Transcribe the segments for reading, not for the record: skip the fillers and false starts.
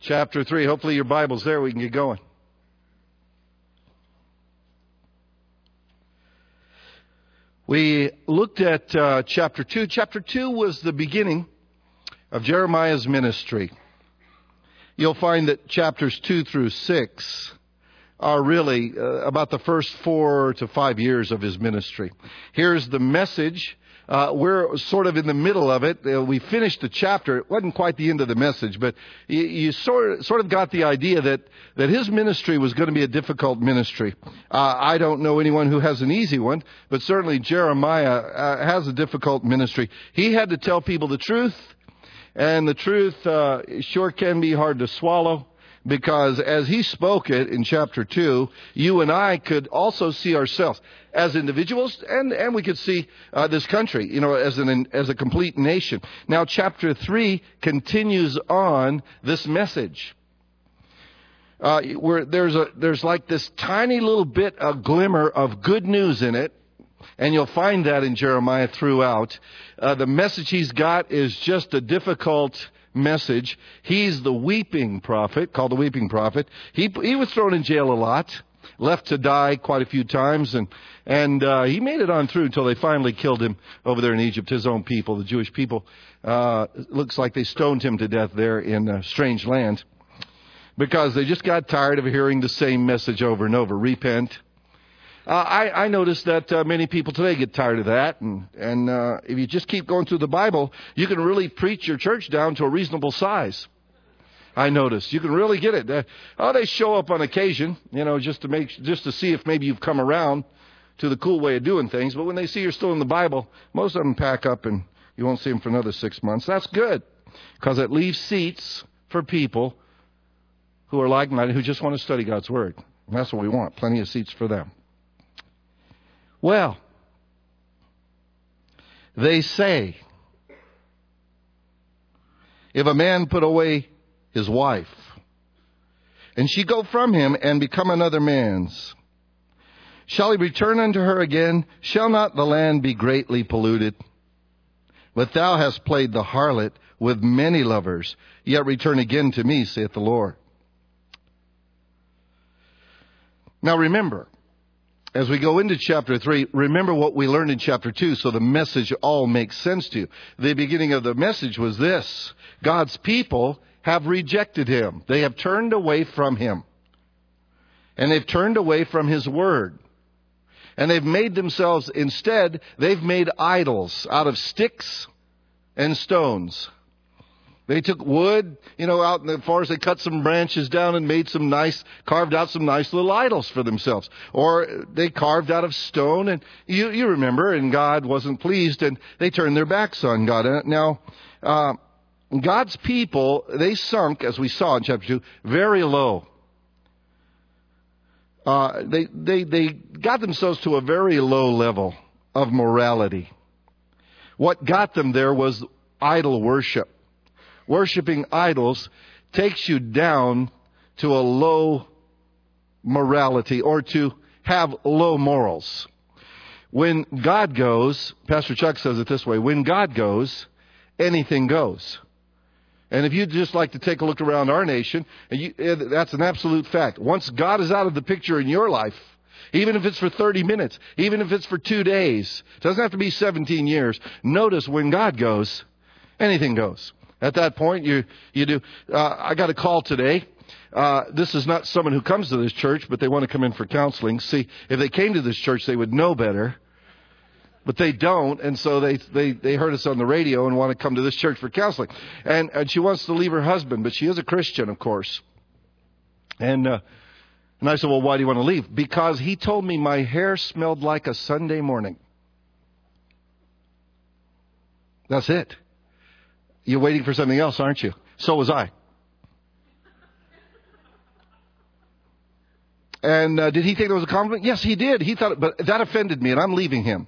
chapter 3. Hopefully your Bible's there. We can get going. We looked at chapter 2. Chapter 2 was the beginning of Jeremiah's ministry. You'll find that chapters 2 through 6 are really about the first 4 to 5 years of his ministry. Here's the message. We're sort of in the middle of it. We finished the chapter. It wasn't quite the end of the message, but you sort of got the idea that his ministry was going to be a difficult ministry. I don't know anyone who has an easy one, but certainly Jeremiah has a difficult ministry. He had to tell people the truth, and the truth sure can be hard to swallow. Because as he spoke it in chapter 2, you and I could also see ourselves as individuals, and we could see this country, as a complete nation. Now, chapter 3 continues on this message. Where there's like this tiny little bit, a glimmer of good news in it, and you'll find that in Jeremiah throughout. The message he's got is just a difficult message. He's the weeping prophet, called the weeping prophet. He was thrown in jail a lot, left to die quite a few times, and he made it on through until they finally killed him over there in Egypt. His own people, the Jewish people, looks like they stoned him to death there in a strange land because they just got tired of hearing the same message over and over. Repent. I noticed that many people today get tired of that, and if you just keep going through the Bible, you can really preach your church down to a reasonable size. I noticed you can really get it. They show up on occasion, just to see if maybe you've come around to the cool way of doing things. But when they see you're still in the Bible, most of them pack up, and you won't see them for another 6 months. That's good, because it leaves seats for people who are like-minded, who just want to study God's Word. And that's what we want, plenty of seats for them. Well, they say, if a man put away his wife, and she go from him and become another man's, shall he return unto her again? Shall not the land be greatly polluted? But thou hast played the harlot with many lovers, yet return again to me, saith the Lord. Now remember, as we go into chapter 3, remember what we learned in chapter 2, so the message all makes sense to you. The beginning of the message was this: God's people have rejected Him. They have turned away from Him. And they've turned away from His Word. And they've made themselves, instead, they've made idols out of sticks and stones. They took wood, out in the forest. They cut some branches down and carved out some nice little idols for themselves. Or they carved out of stone, and you remember, and God wasn't pleased, and they turned their backs on God. Now, God's people, they sunk, as we saw in chapter 2, very low. They got themselves to a very low level of morality. What got them there was idol worship. Worshipping idols takes you down to a low morality, or to have low morals. When God goes, Pastor Chuck says it this way: when God goes, anything goes. And if you'd just like to take a look around our nation, that's an absolute fact. Once God is out of the picture in your life, even if it's for 30 minutes, even if it's for 2 days, it doesn't have to be 17 years. Notice when God goes, anything goes. At that point, you do. I got a call today. This is not someone who comes to this church, but they want to come in for counseling. See, if they came to this church, they would know better. But they don't, and so they heard us on the radio and want to come to this church for counseling. And she wants to leave her husband, but she is a Christian, of course. And I said, well, why do you want to leave? Because he told me my hair smelled like a Sunday morning. That's it. You're waiting for something else, aren't you? So was I. And did he think it was a compliment? Yes, he did. He thought, but that offended me, and I'm leaving him.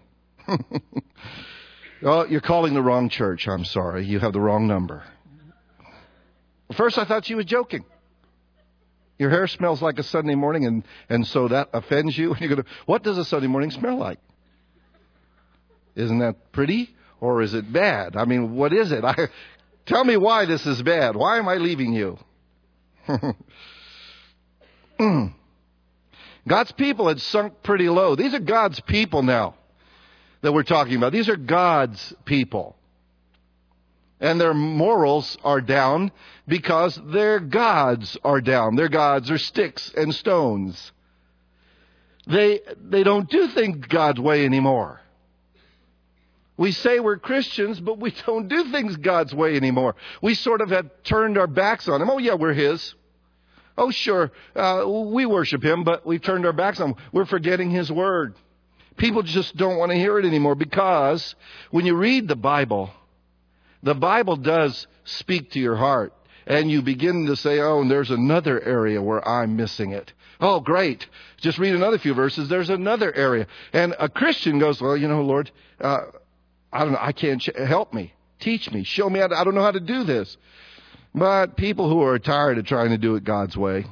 Well, you're calling the wrong church. I'm sorry. You have the wrong number. First, I thought she was joking. Your hair smells like a Sunday morning, and so that offends you. And you're going, what does a Sunday morning smell like? Isn't that pretty? Or is it bad? I mean, what is it? Tell me why this is bad. Why am I leaving you? God's people had sunk pretty low. These are God's people now that we're talking about. These are God's people. And their morals are down because their gods are down. Their gods are sticks and stones. They don't do things God's way anymore. We say we're Christians, but we don't do things God's way anymore. We sort of have turned our backs on Him. Oh, yeah, we're His. Oh, sure, we worship Him, but we've turned our backs on Him. We're forgetting His Word. People just don't want to hear it anymore because when you read the Bible does speak to your heart. And you begin to say, oh, and there's another area where I'm missing it. Oh, great. Just read another few verses. There's another area. And a Christian goes, well, Lord, I don't know. I can't help me. Teach me. Show me. I don't know how to do this. But people who are tired of trying to do it God's way,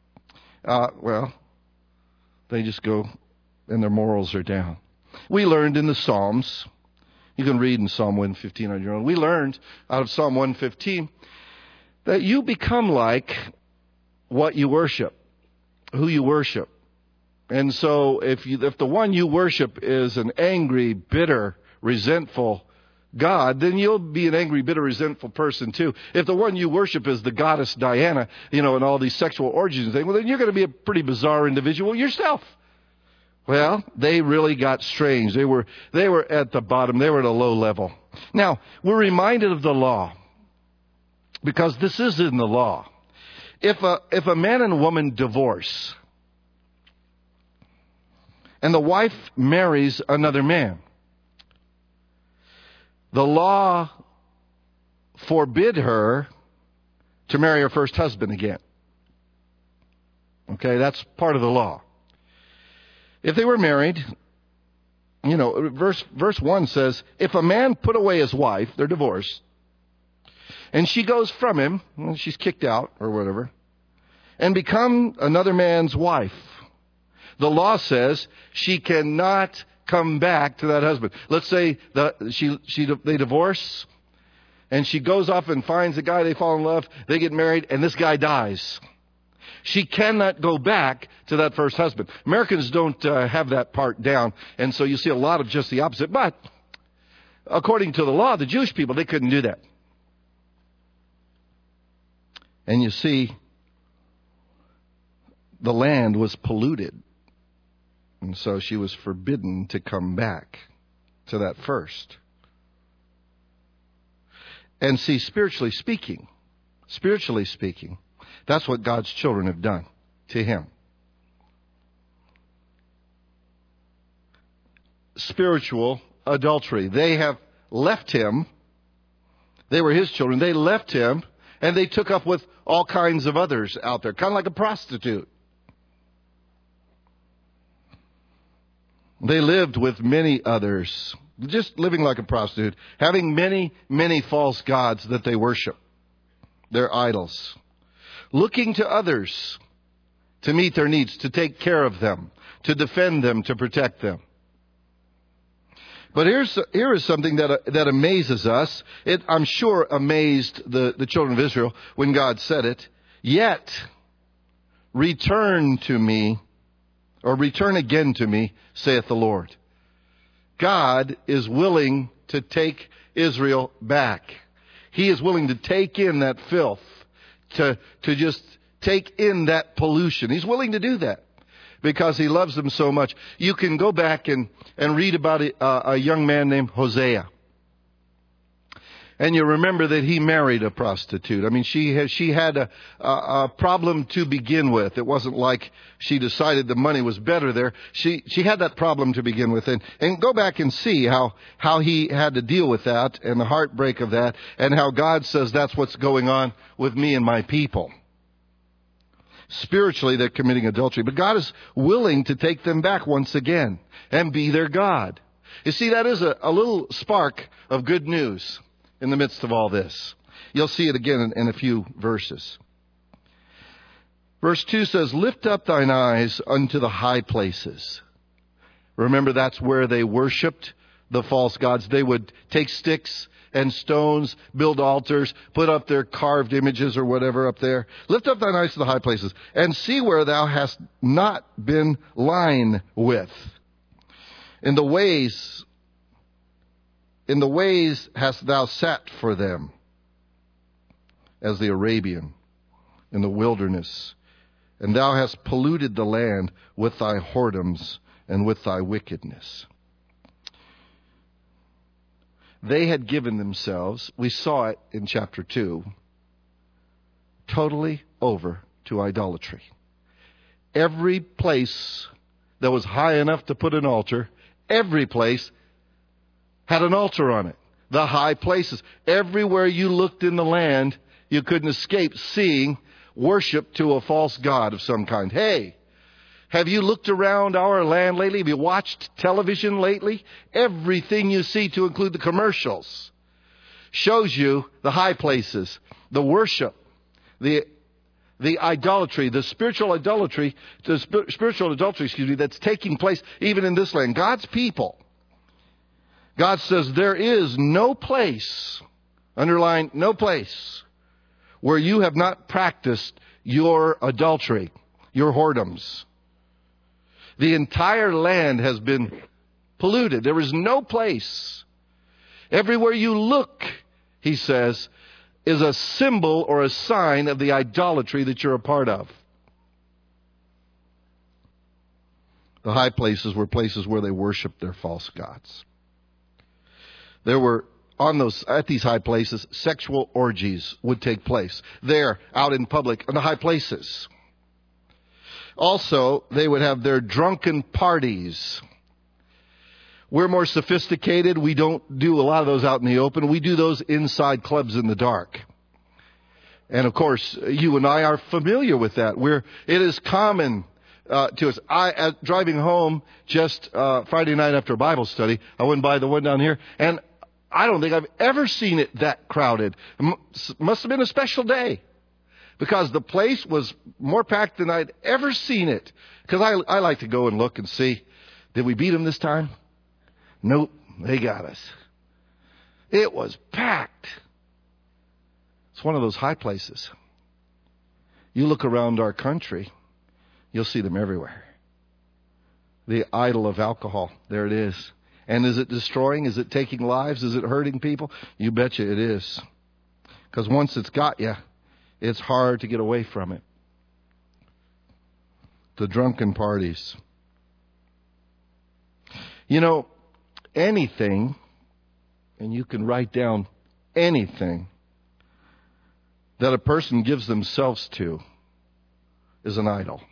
they just go and their morals are down. We learned in the Psalms. You can read in Psalm 115 on your own. We learned out of Psalm 115 that you become like what you worship, who you worship. And so if the one you worship is an angry, bitter, resentful God, then you'll be an angry, bitter, resentful person too. If the one you worship is the goddess Diana, and all these sexual orgies and things, well, then you're going to be a pretty bizarre individual yourself. Well, they really got strange. They were at the bottom. They were at a low level. Now, we're reminded of the law because this is in the law. If a man and a woman divorce and the wife marries another man, the law forbid her to marry her first husband again. Okay, that's part of the law. If they were married, verse 1 says, if a man put away his wife, they're divorced, and she goes from him, she's kicked out or whatever, and become another man's wife, the law says she cannot come back to that husband. Let's say they divorce, and she goes off and finds a guy, they fall in love, they get married, and this guy dies. She cannot go back to that first husband. Americans don't have that part down, and so you see a lot of just the opposite. But according to the law, the Jewish people, they couldn't do that. And you see, the land was polluted, and so she was forbidden to come back to that first. And see, spiritually speaking, that's what God's children have done to Him. Spiritual adultery. They have left Him. They were His children. They left Him and they took up with all kinds of others out there, kind of like a prostitute. They lived with many others, just living like a prostitute, having many, many false gods that they worship, their idols. Looking to others to meet their needs, to take care of them, to defend them, to protect them. But here is something that amazes us. It, I'm sure, amazed the children of Israel when God said it. Yet, return to me, or return again to me, saith the Lord. God is willing to take Israel back. He is willing to take in that filth. To just take in that pollution. He's willing to do that because He loves them so much. You can go back and read about a young man named Hosea. And you remember that he married a prostitute. I mean, she had a problem to begin with. It wasn't like she decided the money was better there. She had that problem to begin with. And go back and see how he had to deal with that and the heartbreak of that, and how God says that's what's going on with me and my people. Spiritually, they're committing adultery, but God is willing to take them back once again and be their God. You see, that is a little spark of good news in the midst of all this. You'll see it again in a few verses. Verse 2 says, lift up thine eyes unto the high places. Remember, that's where they worshipped the false gods. They would take sticks and stones, build altars, put up their carved images or whatever up there. Lift up thine eyes to the high places, and see where thou hast not been lying with. In the ways hast thou sat for them, as the Arabian in the wilderness. And thou hast polluted the land with thy whoredoms and with thy wickedness. They had given themselves, we saw it in chapter 2, totally over to idolatry. Every place that was high enough to put an altar, every place had an altar on it. The high places. Everywhere you looked in the land, you couldn't escape seeing worship to a false god of some kind. Hey, have you looked around our land lately? Have you watched television lately? Everything you see, to include the commercials, shows you the high places, the worship, the idolatry, the spiritual adultery, that's taking place even in this land. God's people. God says there is no place, underline, no place, where you have not practiced your adultery, your whoredoms. The entire land has been polluted. There is no place. Everywhere you look, he says, is a symbol or a sign of the idolatry that you're a part of. The high places were places where they worshiped their false gods. There were, at these high places, sexual orgies would take place. There, out in public, in the high places. Also, they would have their drunken parties. We're more sophisticated. We don't do a lot of those out in the open. We do those inside clubs in the dark. And of course, you and I are familiar with that. It is common to us. Driving home just Friday night after a Bible study, I went by the one down here, and I don't think I've ever seen it that crowded. Must have been a special day, because the place was more packed than I'd ever seen it. Because I like to go and look and see, did we beat them this time? Nope, they got us. It was packed. It's one of those high places. You look around our country, you'll see them everywhere. The idol of alcohol, there it is. And is it destroying? Is it taking lives? Is it hurting people? You betcha it is. Because once it's got you, it's hard to get away from it. The drunken parties. You know, anything, and you can write down anything that a person gives themselves to is an idol.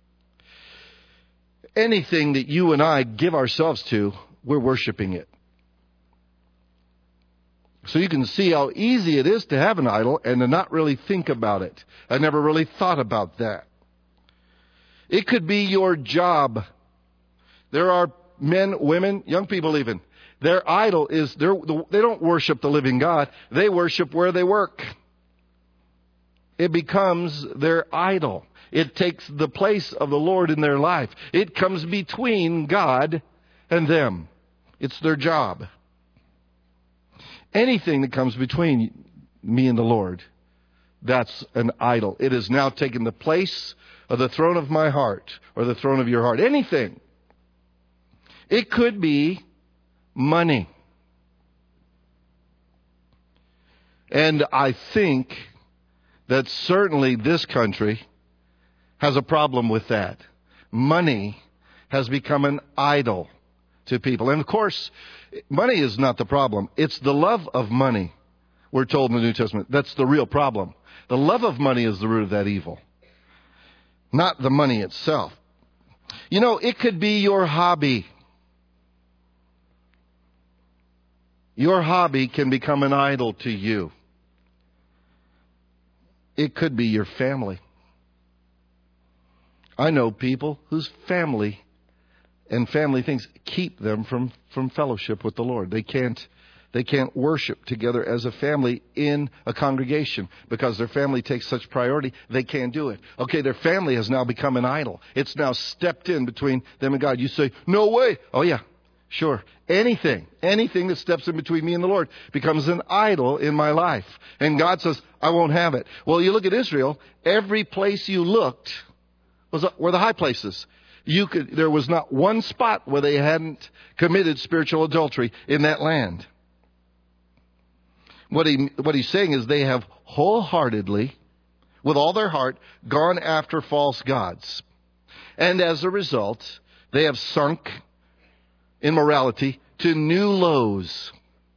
Anything that you and I give ourselves to, we're worshiping it. So you can see how easy it is to have an idol and to not really think about it. I never really thought about that. It could be your job. There are men, women, young people even. Their idol is, they don't worship the living God. They worship where they work. It becomes their idol. It takes the place of the Lord in their life. It comes between God and them. It's their job. Anything that comes between me and the Lord, that's an idol. It has now taken the place of the throne of my heart, or the throne of your heart. Anything. It could be money. And I think that certainly this country has a problem with that. Money has become an idol to people. And of course, money is not the problem. It's the love of money, we're told in the New Testament. That's the real problem. The love of money is the root of that evil, not the money itself. You know, it could be your hobby. Your hobby can become an idol to you. It could be your family. I know people whose family and family things keep them from fellowship with the Lord. They can't worship together as a family in a congregation because their family takes such priority. They can't do it. Okay, their family has now become an idol. It's now stepped in between them and God. You say, no way. Oh yeah, Sure. Anything that steps in between me and the Lord becomes an idol in my life. And God says, I won't have it. Well, you look at Israel, every place you looked were the high places. There was not one spot where they hadn't committed spiritual adultery in that land. What he's saying is they have wholeheartedly, with all their heart, gone after false gods. And as a result, they have sunk in morality to new lows.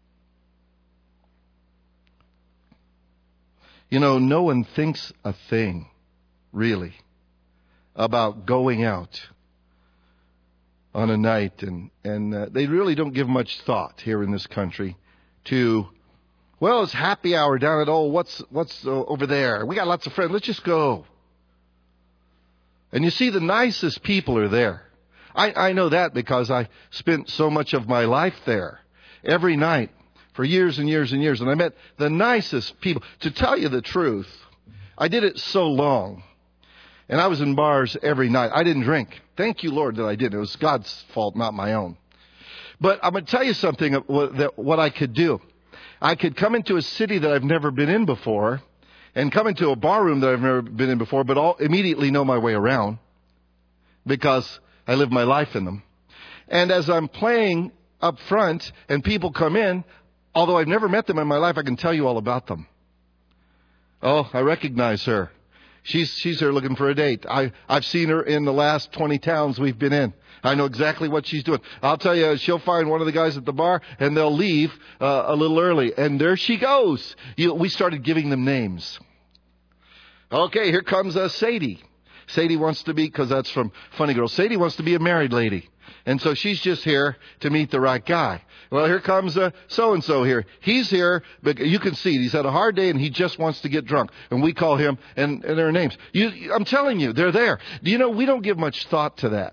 You know, no one thinks a thing, really, about going out on a night. And they really don't give much thought here in this country to, well, it's happy hour down at, what's over there? We got lots of friends. Let's just go. And you see, the nicest people are there. I know that because I spent so much of my life there every night for years and years and years. And I met the nicest people. To tell you the truth, I did it so long. And I was in bars every night. I didn't drink. Thank you, Lord, that I didn't. It was God's fault, not my own. But I'm going to tell you something, what I could do. I could come into a city that I've never been in before and come into a bar room that I've never been in before, but immediately know my way around because I live my life in them. And as I'm playing up front and people come in, although I've never met them in my life, I can tell you all about them. Oh, I recognize her. She's here looking for a date. I've seen her in the last 20 towns we've been in. I know exactly what she's doing. I'll tell you, she'll find one of the guys at the bar and they'll leave a little early. And there she goes. We started giving them names. Okay, here comes Sadie. Sadie wants to be, because that's from Funny Girl, Sadie wants to be a married lady. And so she's just here to meet the right guy. Well, here comes so-and-so here. He's here, but you can see he's had a hard day and he just wants to get drunk. And we call him, and their names. I'm telling you, they're there. Do you know, we don't give much thought to that.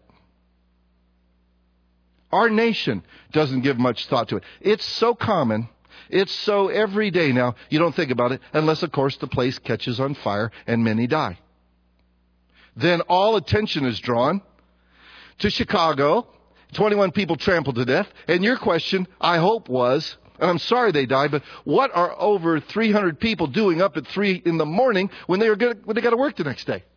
Our nation doesn't give much thought to it. It's so common. It's so everyday now, you don't think about it, unless, of course, the place catches on fire and many die. Then all attention is drawn to Chicago. 21 people trampled to death. And your question, I hope, was, and I'm sorry they died, but what are over 300 people doing up at 3 in the morning when they got to work the next day?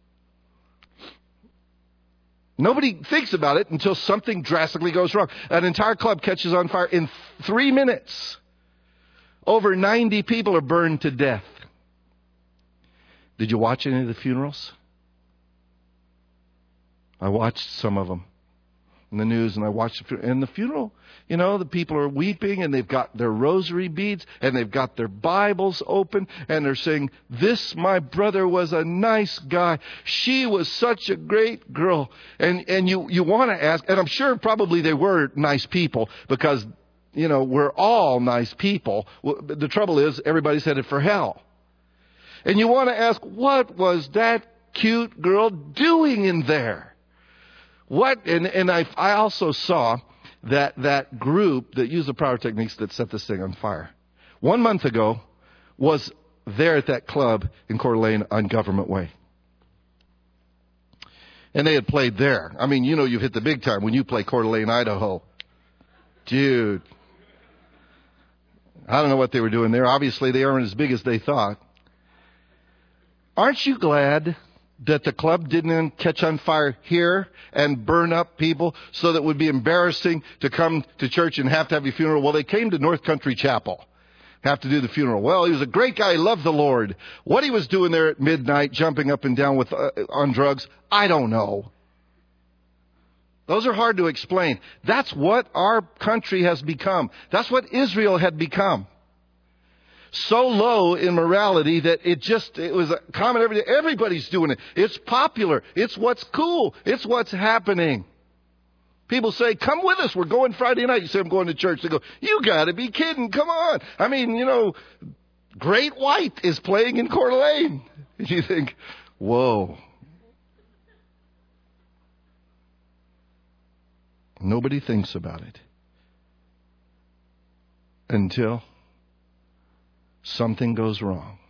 Nobody thinks about it until something drastically goes wrong. An entire club catches on fire in 3 minutes. Over 90 people are burned to death. Did you watch any of the funerals? I watched some of them in the news, and I watched the funeral. You know, the people are weeping, and they've got their rosary beads, and they've got their Bibles open, and they're saying, "This, my brother, was a nice guy. She was such a great girl." And you want to ask, and I'm sure probably they were nice people, because, you know, we're all nice people. The trouble is, everybody's headed for hell. And you want to ask, what was that cute girl doing in there? What? And I also saw that group that used the power techniques that set this thing on fire 1 month ago was there at that club in Coeur d'Alene on Government Way. And they had played there. I mean, you know, you've hit the big time when you play Coeur d'Alene, Idaho. Dude. I don't know what they were doing there. Obviously, they aren't as big as they thought. Aren't you glad that the club didn't catch on fire here and burn up people so that it would be embarrassing to come to church and have to have your funeral? Well, they came to North Country Chapel, have to do the funeral. Well, he was a great guy, he loved the Lord. What he was doing there at midnight, jumping up and down on drugs, I don't know. Those are hard to explain. That's what our country has become. That's what Israel had become. So low in morality that it was a common every day. Everybody's doing it. It's popular. It's what's cool. It's what's happening. People say, "Come with us. We're going Friday night." You say, "I'm going to church." They go, "You got to be kidding. Come on." I mean, you know, Great White is playing in Coeur d'Alene. You think, whoa. Nobody thinks about it until something goes wrong.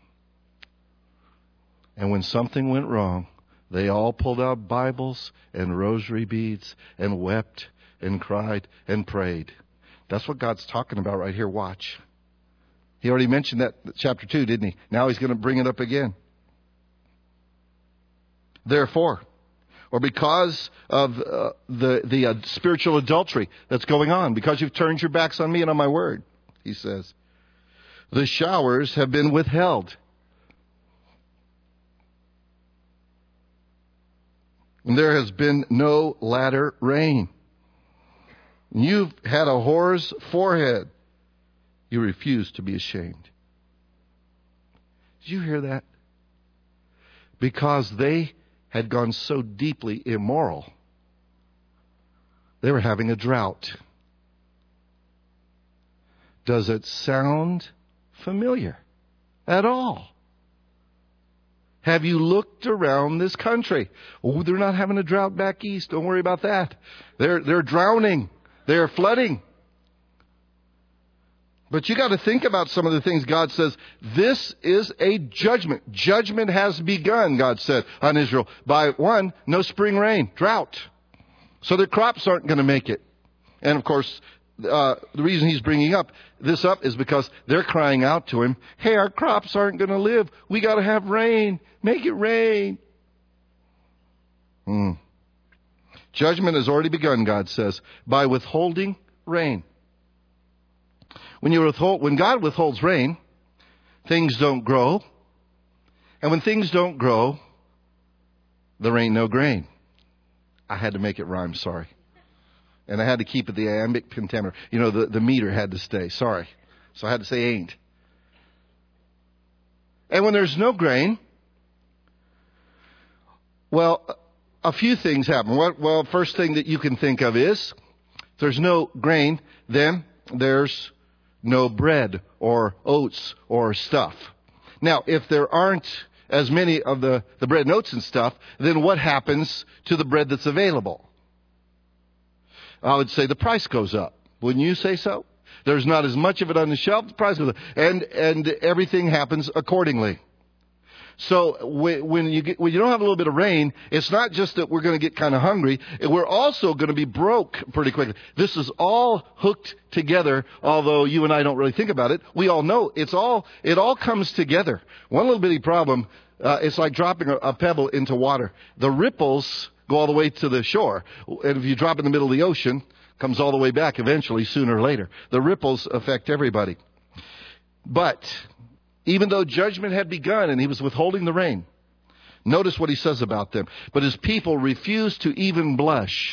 And when something went wrong, they all pulled out Bibles and rosary beads and wept and cried and prayed. That's what God's talking about right here. Watch. He already mentioned that in chapter 2, didn't he? Now he's going to bring it up again. Therefore, or because of the spiritual adultery that's going on, because you've turned your backs on me and on my word, he says, the showers have been withheld. And there has been no latter rain. You've had a whore's forehead. You refuse to be ashamed. Did you hear that? Because they had gone so deeply immoral, they were having a drought. Does it sound familiar at all? Have you looked around this country? Oh, they're not having a drought back east. Don't worry about that. They're drowning. They're flooding. But you got to think about some of the things God says. This is a judgment. Judgment has begun, God said, on Israel. By one, no spring rain, drought. So their crops aren't going to make it. And of course, the reason he's bringing this up is because they're crying out to him, hey, our crops aren't going to live. We got to have rain. Make it rain. Judgment has already begun, God says, by withholding rain. When God withholds rain, things don't grow. And when things don't grow, there ain't no grain. I had to make it rhyme, sorry. And I had to keep it the iambic pentameter. You know, the meter had to stay, sorry. So I had to say ain't. And when there's no grain, well, a few things happen. Well, first thing that you can think of is, if there's no grain, then there's no bread or oats or stuff. Now, if there aren't as many of the bread and oats and stuff, then what happens to the bread that's available? I would say the price goes up. Wouldn't you say so? There's not as much of it on the shelf, the price goes up. And everything happens accordingly. So when you don't have a little bit of rain, it's not just that we're going to get kind of hungry. We're also going to be broke pretty quickly. This is all hooked together, although you and I don't really think about it. We all know it all comes together. One little bitty problem, it's like dropping a pebble into water. The ripples go all the way to the shore. And if you drop in the middle of the ocean, it comes all the way back eventually, sooner or later. The ripples affect everybody. But even though judgment had begun and he was withholding the rain, notice what he says about them. But his people refused to even blush.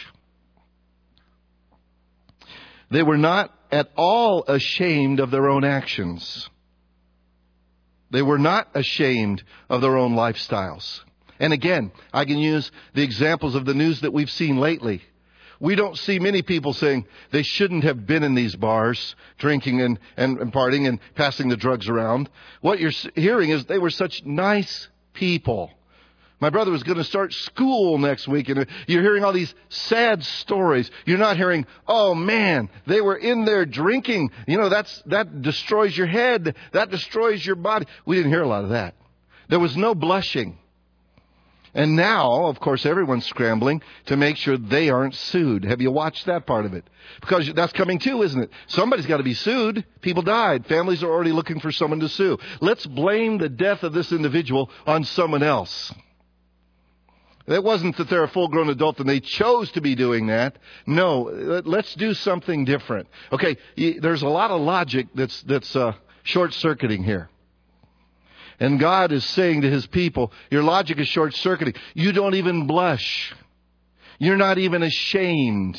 They were not at all ashamed of their own actions. They were not ashamed of their own lifestyles. And again, I can use the examples of the news that we've seen lately. We don't see many people saying they shouldn't have been in these bars, drinking and partying and passing the drugs around. What you're hearing is they were such nice people. My brother was going to start school next week, and you're hearing all these sad stories. You're not hearing, oh man, they were in there drinking. You know, that destroys your head. That destroys your body. We didn't hear a lot of that. There was no blushing. And now, of course, everyone's scrambling to make sure they aren't sued. Have you watched that part of it? Because that's coming too, isn't it? Somebody's got to be sued. People died. Families are already looking for someone to sue. Let's blame the death of this individual on someone else. It wasn't that they're a full-grown adult and they chose to be doing that. No, let's do something different. Okay, there's a lot of logic that's short-circuiting here. And God is saying to his people, your logic is short-circuiting. You don't even blush. You're not even ashamed.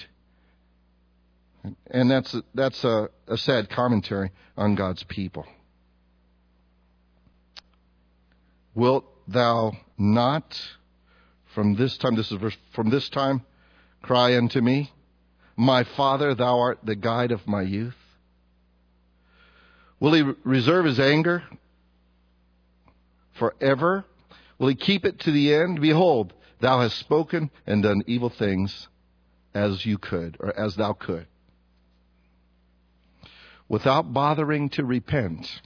And that's a sad commentary on God's people. Wilt thou not from this time, this is verse, from this time, cry unto me, my Father, thou art the guide of my youth? Will he reserve his anger forever? Will he keep it to the end? Behold, thou hast spoken and done evil things as you could, or as thou could, without bothering to repent.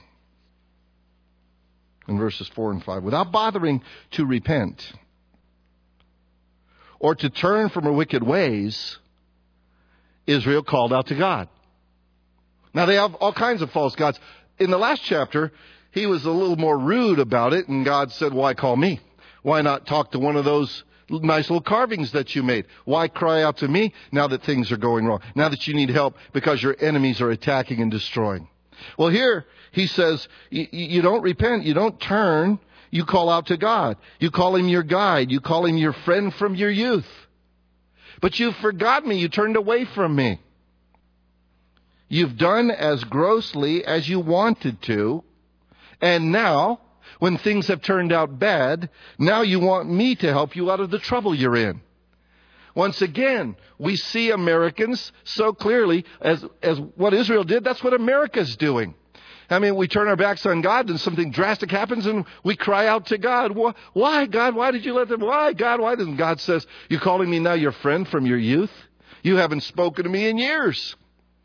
In verses 4 and 5, without bothering to repent or to turn from her wicked ways, Israel called out to God. Now, they have all kinds of false gods. In the last chapter, he was a little more rude about it, and God said, why call me? Why not talk to one of those nice little carvings that you made? Why cry out to me now that things are going wrong? Now that you need help because your enemies are attacking and destroying. Well, here he says, you don't repent, you don't turn, you call out to God. You call him your guide. You call him your friend from your youth. But you forgot me, you turned away from me. You've done as grossly as you wanted to, and now, when things have turned out bad, now you want me to help you out of the trouble you're in. Once again, we see Americans so clearly as what Israel did, that's what America's doing. I mean, we turn our backs on God and something drastic happens and we cry out to God. Why, God? Why did you let them? Why, God? Why didn't God says, you're calling me now your friend from your youth? You haven't spoken to me in years.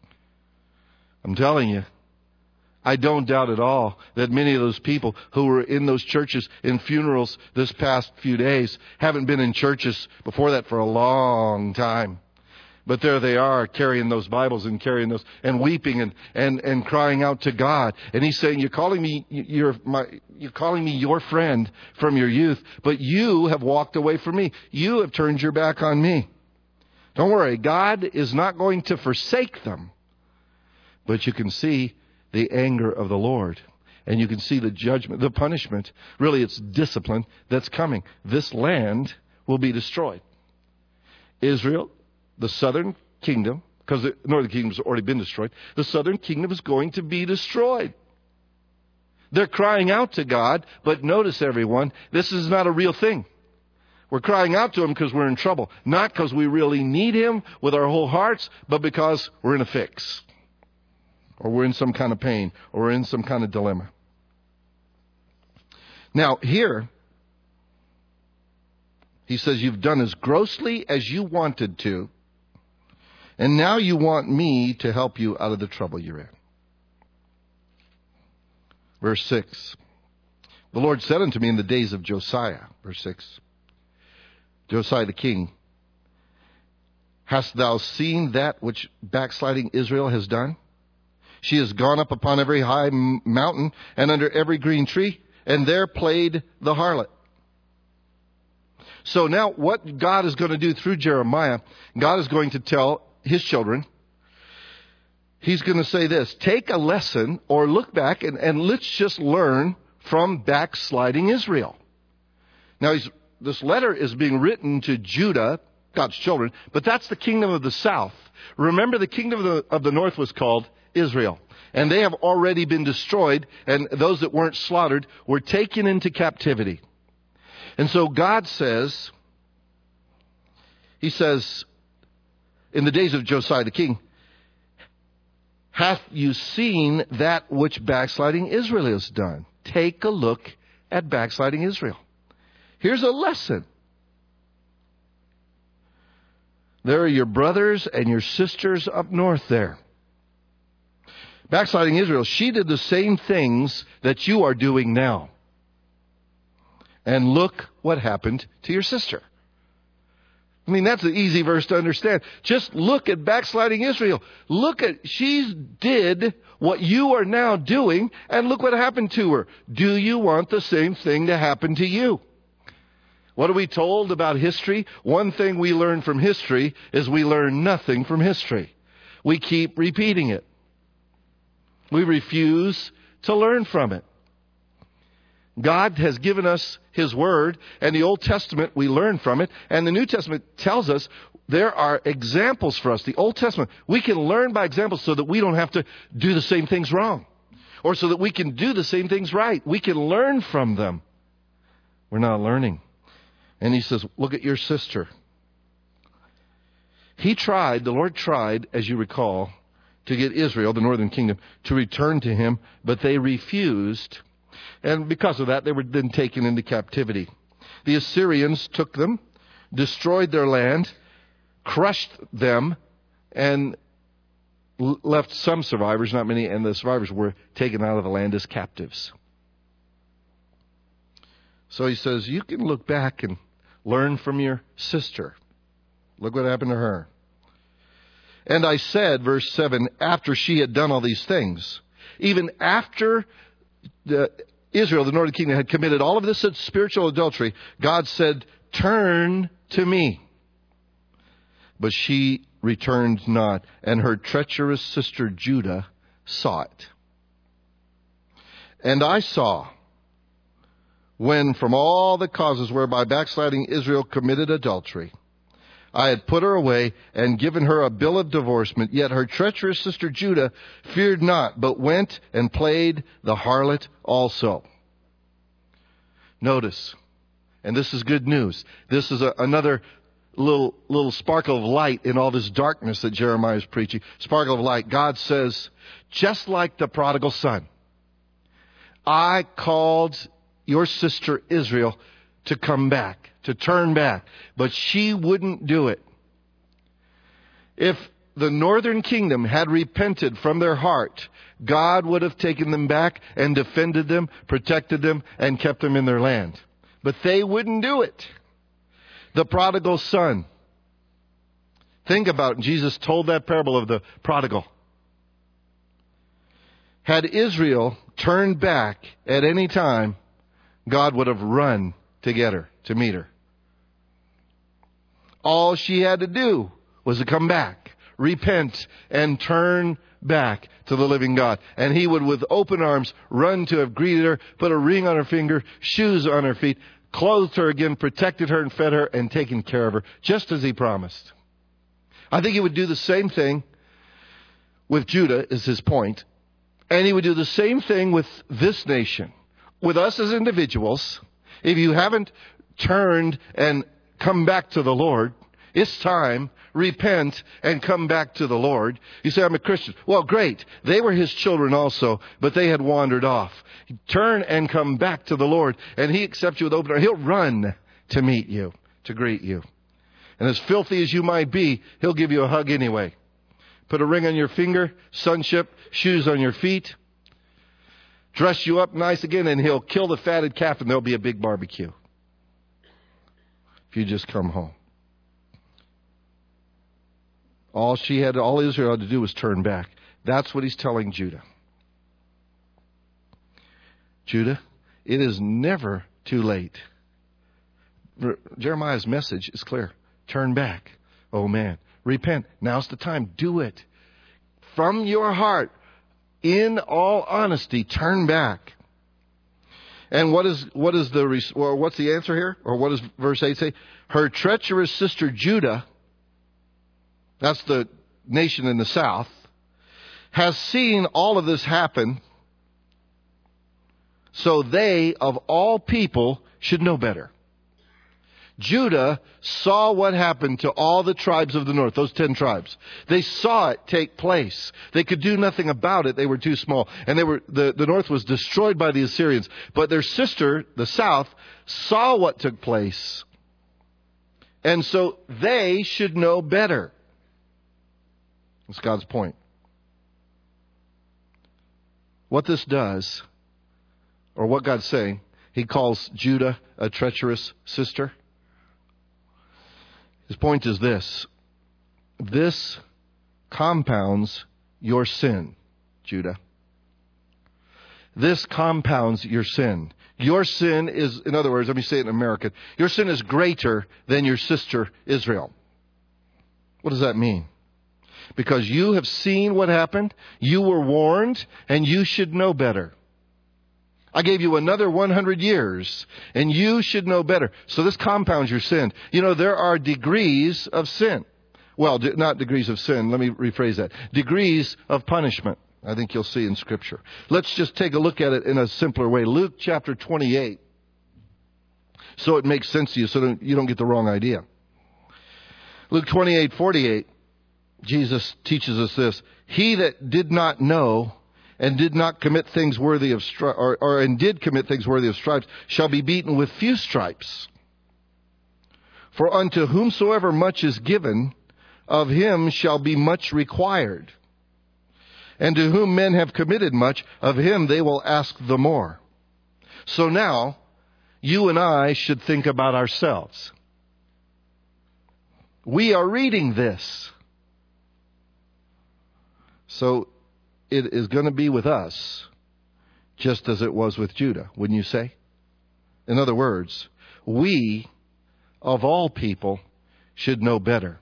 I'm telling you, I don't doubt at all that many of those people who were in those churches in funerals this past few days haven't been in churches before that for a long time. But there they are carrying those Bibles and carrying those and weeping and crying out to God. And he's saying, you're calling me your friend from your youth, but you have walked away from me. You have turned your back on me. Don't worry, God is not going to forsake them. But you can see the anger of the Lord. And you can see the judgment, the punishment. Really, it's discipline that's coming. This land will be destroyed. Israel, the southern kingdom, because the northern kingdom has already been destroyed, the southern kingdom is going to be destroyed. They're crying out to God, but notice, everyone, this is not a real thing. We're crying out to him because we're in trouble. Not because we really need him with our whole hearts, but because we're in a fix. Or we're in some kind of pain, or we're in some kind of dilemma. Now, here, he says, you've done as grossly as you wanted to, and now you want me to help you out of the trouble you're in. Verse 6. The Lord said unto me in the days of Josiah, verse 6, Josiah the king, hast thou seen that which backsliding Israel has done? She has gone up upon every high mountain and under every green tree, and there played the harlot. So now what God is going to do through Jeremiah, God is going to tell his children, he's going to say this, take a lesson or look back and let's just learn from backsliding Israel. Now this letter is being written to Judah, God's children, but that's the kingdom of the south. Remember, the kingdom of the north was called Israel. And they have already been destroyed, and those that weren't slaughtered were taken into captivity. And so God says, he says, in the days of Josiah the king, hath you seen that which backsliding Israel has done? Take a look at backsliding Israel. Here's a lesson. There are your brothers and your sisters up north there. Backsliding Israel, she did the same things that you are doing now. And look what happened to your sister. I mean, that's an easy verse to understand. Just look at backsliding Israel. She did what you are now doing, and look what happened to her. Do you want the same thing to happen to you? What are we told about history? One thing we learn from history is we learn nothing from history. We keep repeating it. We refuse to learn from it. God has given us his word, and the Old Testament, we learn from it, and the New Testament tells us there are examples for us. The Old Testament, we can learn by examples so that we don't have to do the same things wrong, or so that we can do the same things right. We can learn from them. We're not learning. And he says, look at your sister. The Lord tried, as you recall, to get Israel, the northern kingdom, to return to him, but they refused. And because of that, they were then taken into captivity. The Assyrians took them, destroyed their land, crushed them, and left some survivors, not many, and the survivors were taken out of the land as captives. So he says, you can look back and learn from your sister. Look what happened to her. And I said, verse 7, after she had done all these things, even after Israel, the northern kingdom, had committed all of this spiritual adultery, God said, turn to me. But she returned not, and her treacherous sister Judah saw it. And I saw, when from all the causes whereby backsliding Israel committed adultery, I had put her away and given her a bill of divorcement, yet her treacherous sister Judah feared not, but went and played the harlot also. Notice, and this is good news, this is another little sparkle of light in all this darkness that Jeremiah is preaching. Sparkle of light. God says, just like the prodigal son, I called your sister Israel to come back, to turn back, but she wouldn't do it. If the northern kingdom had repented from their heart, God would have taken them back and defended them, protected them, and kept them in their land. But they wouldn't do it. The prodigal son. Think about it. Jesus told that parable of the prodigal. Had Israel turned back at any time, God would have run to get her, to meet her. All she had to do was to come back, repent, and turn back to the living God. And he would, with open arms, run to have greeted her, put a ring on her finger, shoes on her feet, clothed her again, protected her and fed her and taken care of her, just as he promised. I think he would do the same thing with Judah, is his point. And he would do the same thing with this nation. With us as individuals, if you haven't turned and come back to the Lord, it's time. Repent and come back to the Lord. You say, I'm a Christian. Well, great. They were his children also, but they had wandered off. Turn and come back to the Lord, and he accepts you with open arms. He'll run to meet you, to greet you. And as filthy as you might be, he'll give you a hug anyway. Put a ring on your finger, sonship, shoes on your feet, dress you up nice again, and he'll kill the fatted calf, and there'll be a big barbecue. If you just come home. All Israel had to do was turn back. That's what he's telling Judah. Judah, it is never too late. Jeremiah's message is clear. Turn back. Oh man. Repent. Now's the time. Do it. From your heart, in all honesty, turn back. And what's the answer here? Or what does verse 8 say? Her treacherous sister Judah, that's the nation in the south, has seen all of this happen, so they, of all people, should know better. Judah saw what happened to all the tribes of the north, those 10 tribes. They saw it take place. They could do nothing about it. They were too small. And the north was destroyed by the Assyrians. But their sister, the south, saw what took place. And so they should know better. That's God's point. What this does, or what God's saying, he calls Judah a treacherous sister. His point is this. This compounds your sin, Judah. This compounds your sin. Your sin is, in other words, let me say it in American, your sin is greater than your sister Israel. What does that mean? Because you have seen what happened, you were warned, and you should know better. I gave you another 100 years, and you should know better. So this compounds your sin. You know, there are degrees of sin. Well, not degrees of sin. Let me rephrase that. Degrees of punishment. I think you'll see in Scripture. Let's just take a look at it in a simpler way. Luke chapter 28. So it makes sense to you, so you don't get the wrong idea. Luke 28:48. Jesus teaches us this. He that did not know and did not commit things worthy of and did commit things worthy of stripes shall be beaten with few stripes. For unto whomsoever much is given, of him shall be much required. And to whom men have committed much, of him they will ask the more. So now, you and I should think about ourselves. We are reading this. So it is going to be with us just as it was with Judah, wouldn't you say? In other words, we, of all people, should know better.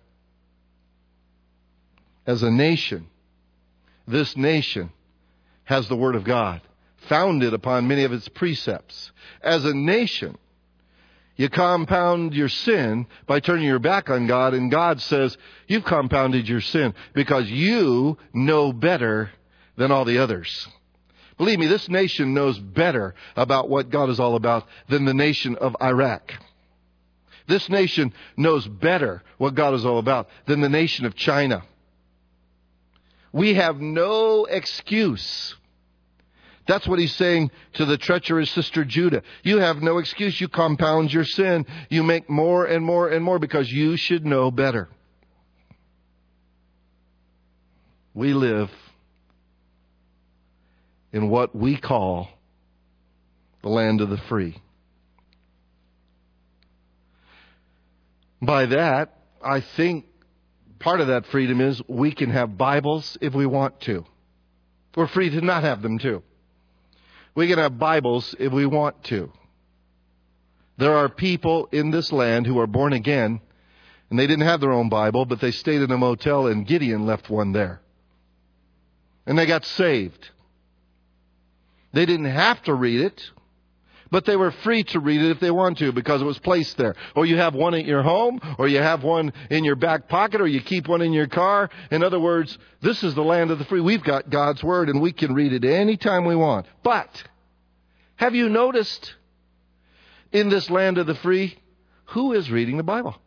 As a nation, this nation has the Word of God, founded upon many of its precepts. As a nation, you compound your sin by turning your back on God, and God says, you've compounded your sin because you know better than all the others. Believe me, this nation knows better about what God is all about than the nation of Iraq. This nation knows better what God is all about than the nation of China. We have no excuse. That's what he's saying to the treacherous sister Judah. You have no excuse. You compound your sin. You make more and more and more because you should know better. We live in what we call the land of the free. By that, I think part of that freedom is we can have Bibles if we want to. We're free to not have them too. We can have Bibles if we want to. There are people in this land who are born again, and they didn't have their own Bible, but they stayed in a motel, and Gideon left one there. And they got saved. They didn't have to read it, but they were free to read it if they want to because it was placed there. Or you have one at your home, or you have one in your back pocket, or you keep one in your car. In other words, this is the land of the free. We've got God's Word, and we can read it anytime we want. But have you noticed in this land of the free, who is reading the Bible?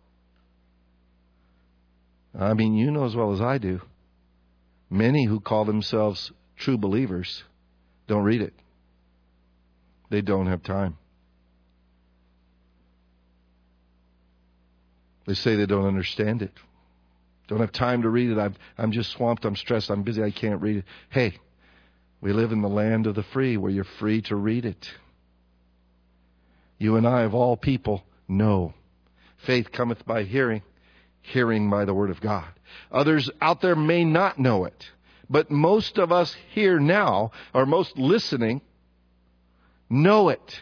I mean, you know as well as I do. Many who call themselves true believers don't read it. They don't have time. They say they don't understand it. Don't have time to read it. I'm just swamped. I'm stressed. I'm busy. I can't read it. Hey, we live in the land of the free where you're free to read it. You and I, of all people, know. Faith cometh by hearing, hearing by the Word of God. Others out there may not know it. But most of us here now, or most listening, know it.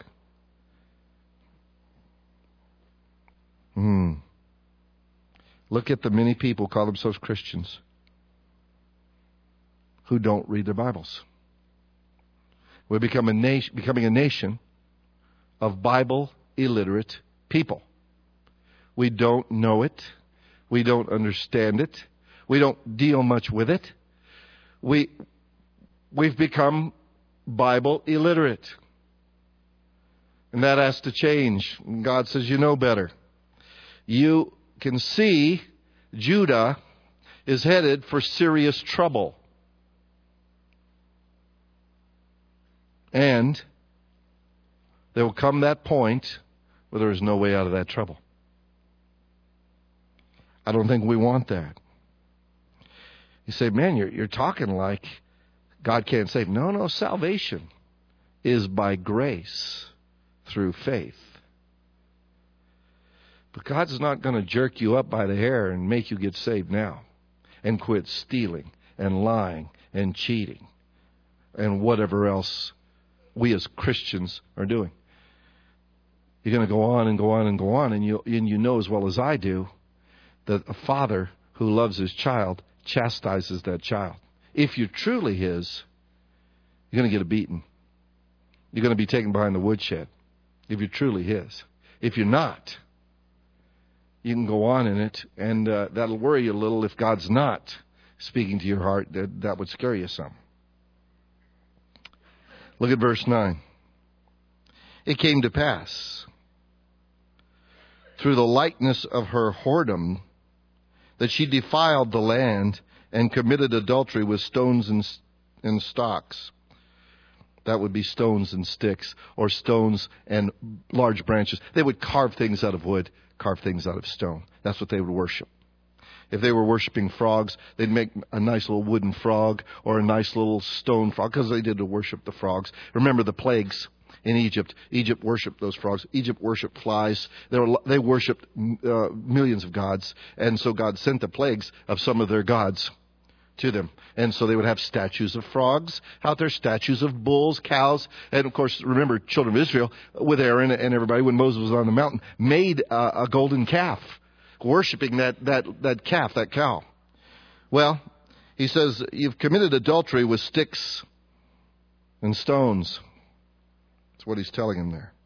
Look at the many people who call themselves Christians who don't read their Bibles. We're becoming a nation of Bible illiterate people. We don't know it. We don't understand it. We don't deal much with it. We've become Bible illiterate. And that has to change. God says, you know better. You can see Judah is headed for serious trouble. And there will come that point where there is no way out of that trouble. I don't think we want that. You say, man, you're talking like God can't save. No, salvation is by grace through faith. But God's not going to jerk you up by the hair and make you get saved now and quit stealing and lying and cheating and whatever else we as Christians are doing. You're going to go on and go on and go on, and you know as well as I do that a father who loves his child chastises that child. If you're truly his, you're going to get a beating. You're going to be taken behind the woodshed if you're truly his. If you're not, you can go on in it, and that'll worry you a little if God's not speaking to your heart. That would scare you some. Look at verse 9. It came to pass through the likeness of her whoredom that she defiled the land and committed adultery with stones and stocks. That would be stones and sticks, or stones and large branches. They would carve things out of wood, carve things out of stone. That's what they would worship. If they were worshiping frogs, they'd make a nice little wooden frog or a nice little stone frog, because they did to worship the frogs. Remember the plagues in Egypt. Egypt worshipped those frogs. Egypt worshipped flies. They worshipped millions of gods. And so God sent the plagues of some of their gods to them. And so they would have statues of frogs out there, statues of bulls, cows. And of course, remember, children of Israel, with Aaron and everybody, when Moses was on the mountain, made a golden calf, worshiping that calf, that cow. Well, he says, you've committed adultery with sticks and stones. That's what he's telling him there.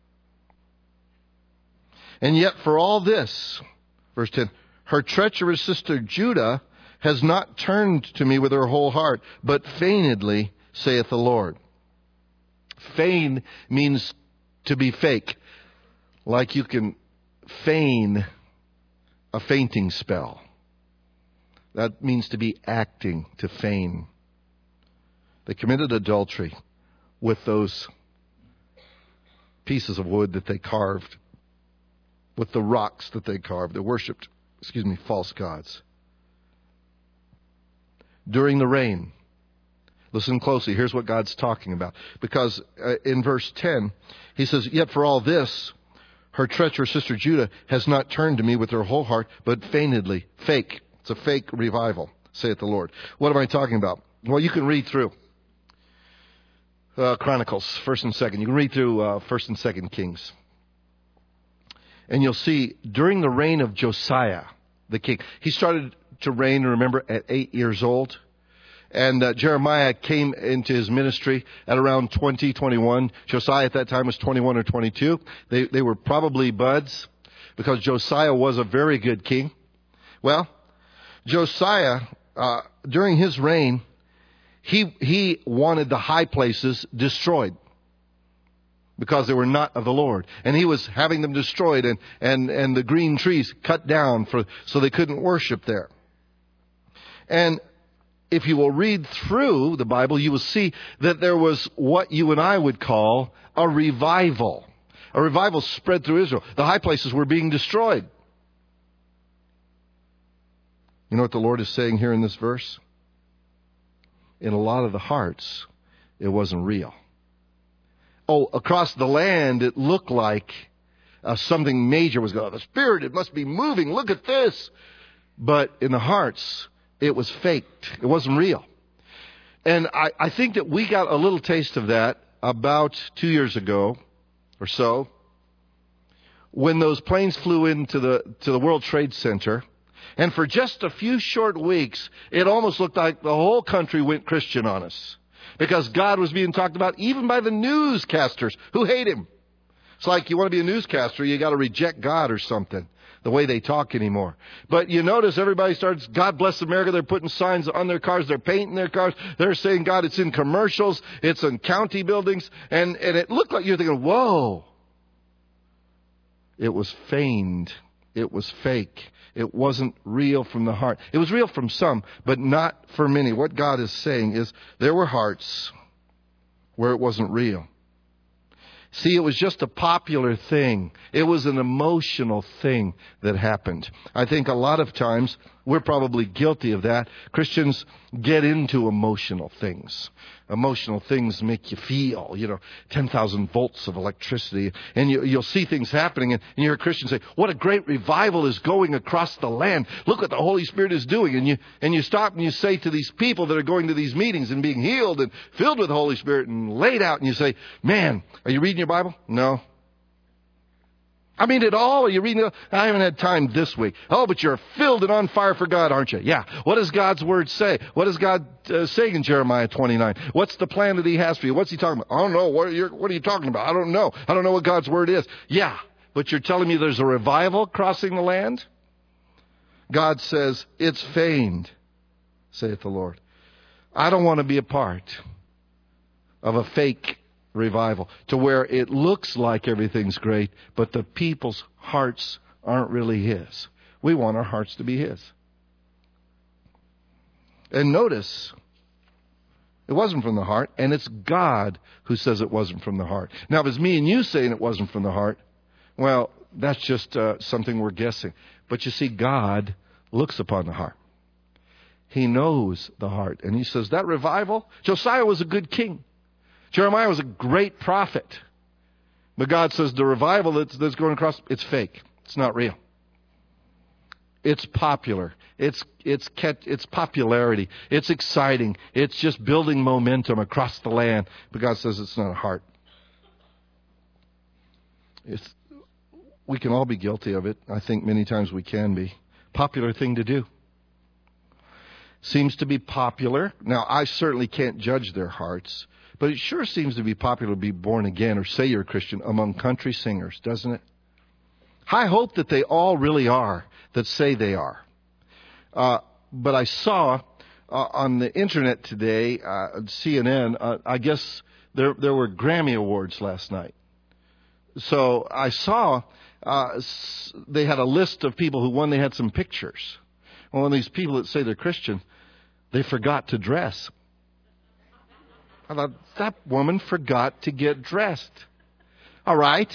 And yet for all this, verse 10, her treacherous sister Judah has not turned to me with her whole heart, but feignedly, saith the Lord. Feign means to be fake. Like you can feign a fainting spell. That means to be acting, to feign. They committed adultery with those pieces of wood that they carved, with the rocks that they carved. They worshipped, false gods. During the rain, listen closely, here's what God's talking about. Because in verse 10, he says, yet for all this, her treacherous sister Judah has not turned to me with her whole heart, but feignedly, fake. It's a fake revival, saith the Lord. What am I talking about? Well, you can read through Chronicles, 1st and 2nd. You can read through 1st and 2nd Kings. And you'll see, during the reign of Josiah, the king, he started to reign, remember, at 8 years old. And Jeremiah came into his ministry at around 20, 21. Josiah at that time was 21 or 22. They were probably buds because Josiah was a very good king. Well, Josiah, during his reign, he wanted the high places destroyed because they were not of the Lord. And he was having them destroyed and the green trees cut down so they couldn't worship there. And if you will read through the Bible, you will see that there was what you and I would call a revival. A revival spread through Israel. The high places were being destroyed. You know what the Lord is saying here in this verse? In a lot of the hearts, it wasn't real. Oh, across the land, it looked like something major was going on. The Spirit, it must be moving. Look at this. But in the hearts, it was faked. It wasn't real. And I think that we got a little taste of that about 2 years ago or so when those planes flew into the World Trade Center. And for just a few short weeks, it almost looked like the whole country went Christian on us. Because God was being talked about even by the newscasters who hate Him. It's like you want to be a newscaster, you got to reject God or something. The way they talk anymore. But you notice everybody starts, God bless America. They're putting signs on their cars. They're painting their cars. They're saying, God, it's in commercials. It's in county buildings. And it looked like you're thinking, whoa. It was feigned. It was fake. It wasn't real from the heart. It was real from some, but not for many. What God is saying is there were hearts where it wasn't real. See, it was just a popular thing. It was an emotional thing that happened. I think a lot of times we're probably guilty of that. Christians get into emotional things. Emotional things make you feel, 10,000 volts of electricity. And you'll see things happening and you hear Christians say, what a great revival is going across the land. Look what the Holy Spirit is doing. And you stop and you say to these people that are going to these meetings and being healed and filled with the Holy Spirit and laid out, and you say, man, are you reading your Bible? No. I mean it all. Are you reading it? I haven't had time this week. Oh, but you're filled and on fire for God, aren't you? Yeah. What does God's Word say? What does God say in Jeremiah 29? What's the plan that He has for you? What's He talking about? I don't know. What are you talking about? I don't know. I don't know what God's Word is. Yeah. But you're telling me there's a revival crossing the land? God says, it's feigned, saith the Lord. I don't want to be a part of a fake revival to where it looks like everything's great, but the people's hearts aren't really His. We want our hearts to be His. And notice, it wasn't from the heart, and it's God who says it wasn't from the heart. Now, if it's me and you saying it wasn't from the heart, well, that's just something we're guessing. But you see, God looks upon the heart. He knows the heart. And He says, that revival, Josiah was a good king. Jeremiah was a great prophet. But God says the revival that's going across, it's fake. It's not real. It's popular. It's popularity. It's exciting. It's just building momentum across the land. But God says it's not a heart. We can all be guilty of it. I think many times we can be. Popular thing to do. Seems to be popular. Now, I certainly can't judge their hearts, but it sure seems to be popular to be born again or say you're a Christian among country singers, doesn't it? I hope that they all really are, that say they are. But I saw on the internet today, CNN, I guess there were Grammy Awards last night. So I saw they had a list of people who won. They had some pictures. Well, one of these people that say they're Christian, they forgot to dress. I thought, that woman forgot to get dressed. All right.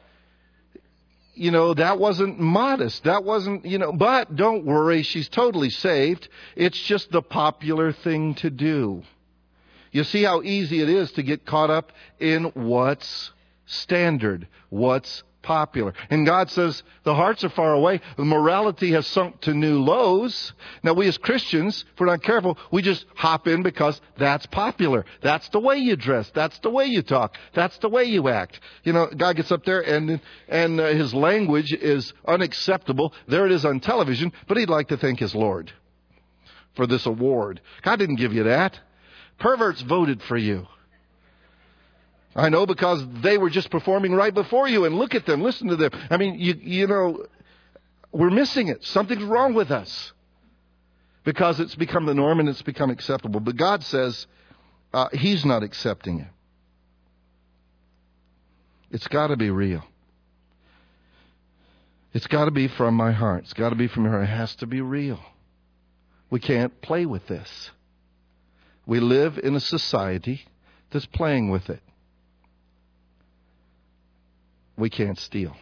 That wasn't modest. That wasn't, but don't worry, she's totally saved. It's just the popular thing to do. You see how easy it is to get caught up in what's standard, what's popular. And God says the hearts are far away. The morality has sunk to new lows. Now we as Christians, if we're not careful, we just hop in because that's popular. That's the way you dress. That's the way you talk. That's the way you act. God gets up there and his language is unacceptable. There it is on television, but he'd like to thank his Lord for this award. God didn't give you that. Perverts voted for you. I know, because they were just performing right before you, and look at them, listen to them. I mean, we're missing it. Something's wrong with us because it's become the norm and it's become acceptable. But God says He's not accepting it. It's got to be real. It's got to be from my heart. It's got to be from your heart. It has to be real. We can't play with this. We live in a society that's playing with it. We can't steal.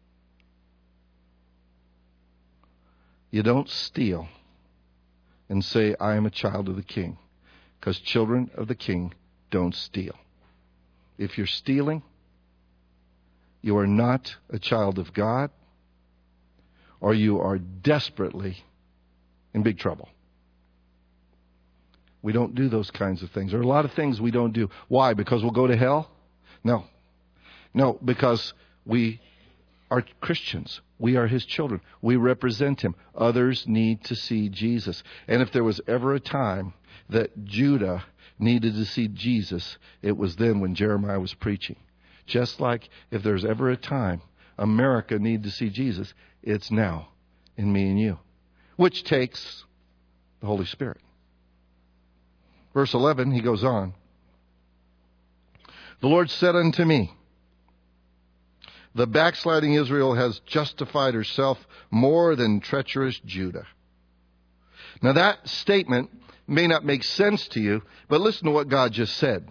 You don't steal and say, I am a child of the King, because children of the King don't steal. If you're stealing, you are not a child of God, or you are desperately in big trouble. We don't do those kinds of things. There are a lot of things we don't do. Why? Because we'll go to hell? No, because we are Christians. We are His children. We represent Him. Others need to see Jesus. And if there was ever a time that Judah needed to see Jesus, it was then when Jeremiah was preaching. Just like if there's ever a time America needed to see Jesus, it's now in me and you, which takes the Holy Spirit. Verse 11, he goes on. The Lord said unto me, the backsliding Israel has justified herself more than treacherous Judah. Now that statement may not make sense to you, but listen to what God just said.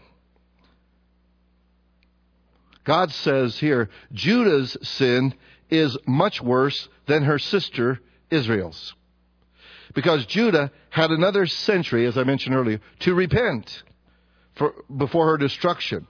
God says here, Judah's sin is much worse than her sister Israel's. Because Judah had another century, as I mentioned earlier, to repent before her destruction.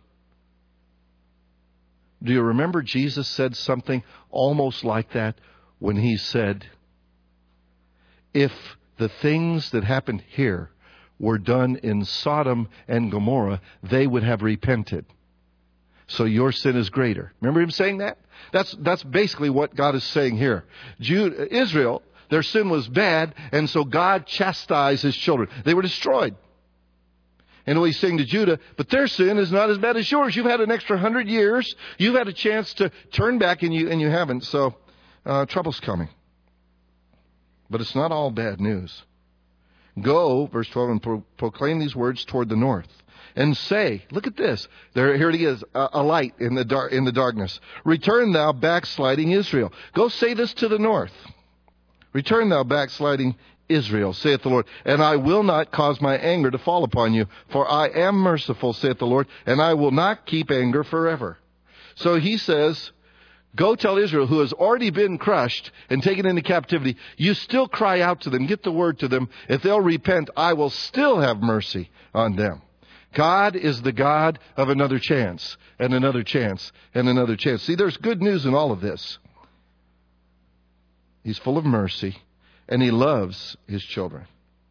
Do you remember Jesus said something almost like that when He said, if the things that happened here were done in Sodom and Gomorrah, they would have repented. So your sin is greater. Remember Him saying that? That's basically what God is saying here. Israel, their sin was bad, and so God chastised His children. They were destroyed. And He's saying to Judah, but their sin is not as bad as yours. You've had an extra 100 years. You've had a chance to turn back, and you haven't. So trouble's coming. But it's not all bad news. Go, verse 12, and proclaim these words toward the north. And say, look at this. Here it is, a light in the darkness. Return thou backsliding Israel. Go say this to the north. Return thou backsliding Israel, saith the Lord, and I will not cause my anger to fall upon you, for I am merciful, saith the Lord, and I will not keep anger forever. So He says, go tell Israel, who has already been crushed and taken into captivity, you still cry out to them, get the word to them. If they'll repent, I will still have mercy on them. God is the God of another chance, and another chance, and another chance. See, there's good news in all of this. He's full of mercy. and He loves His children.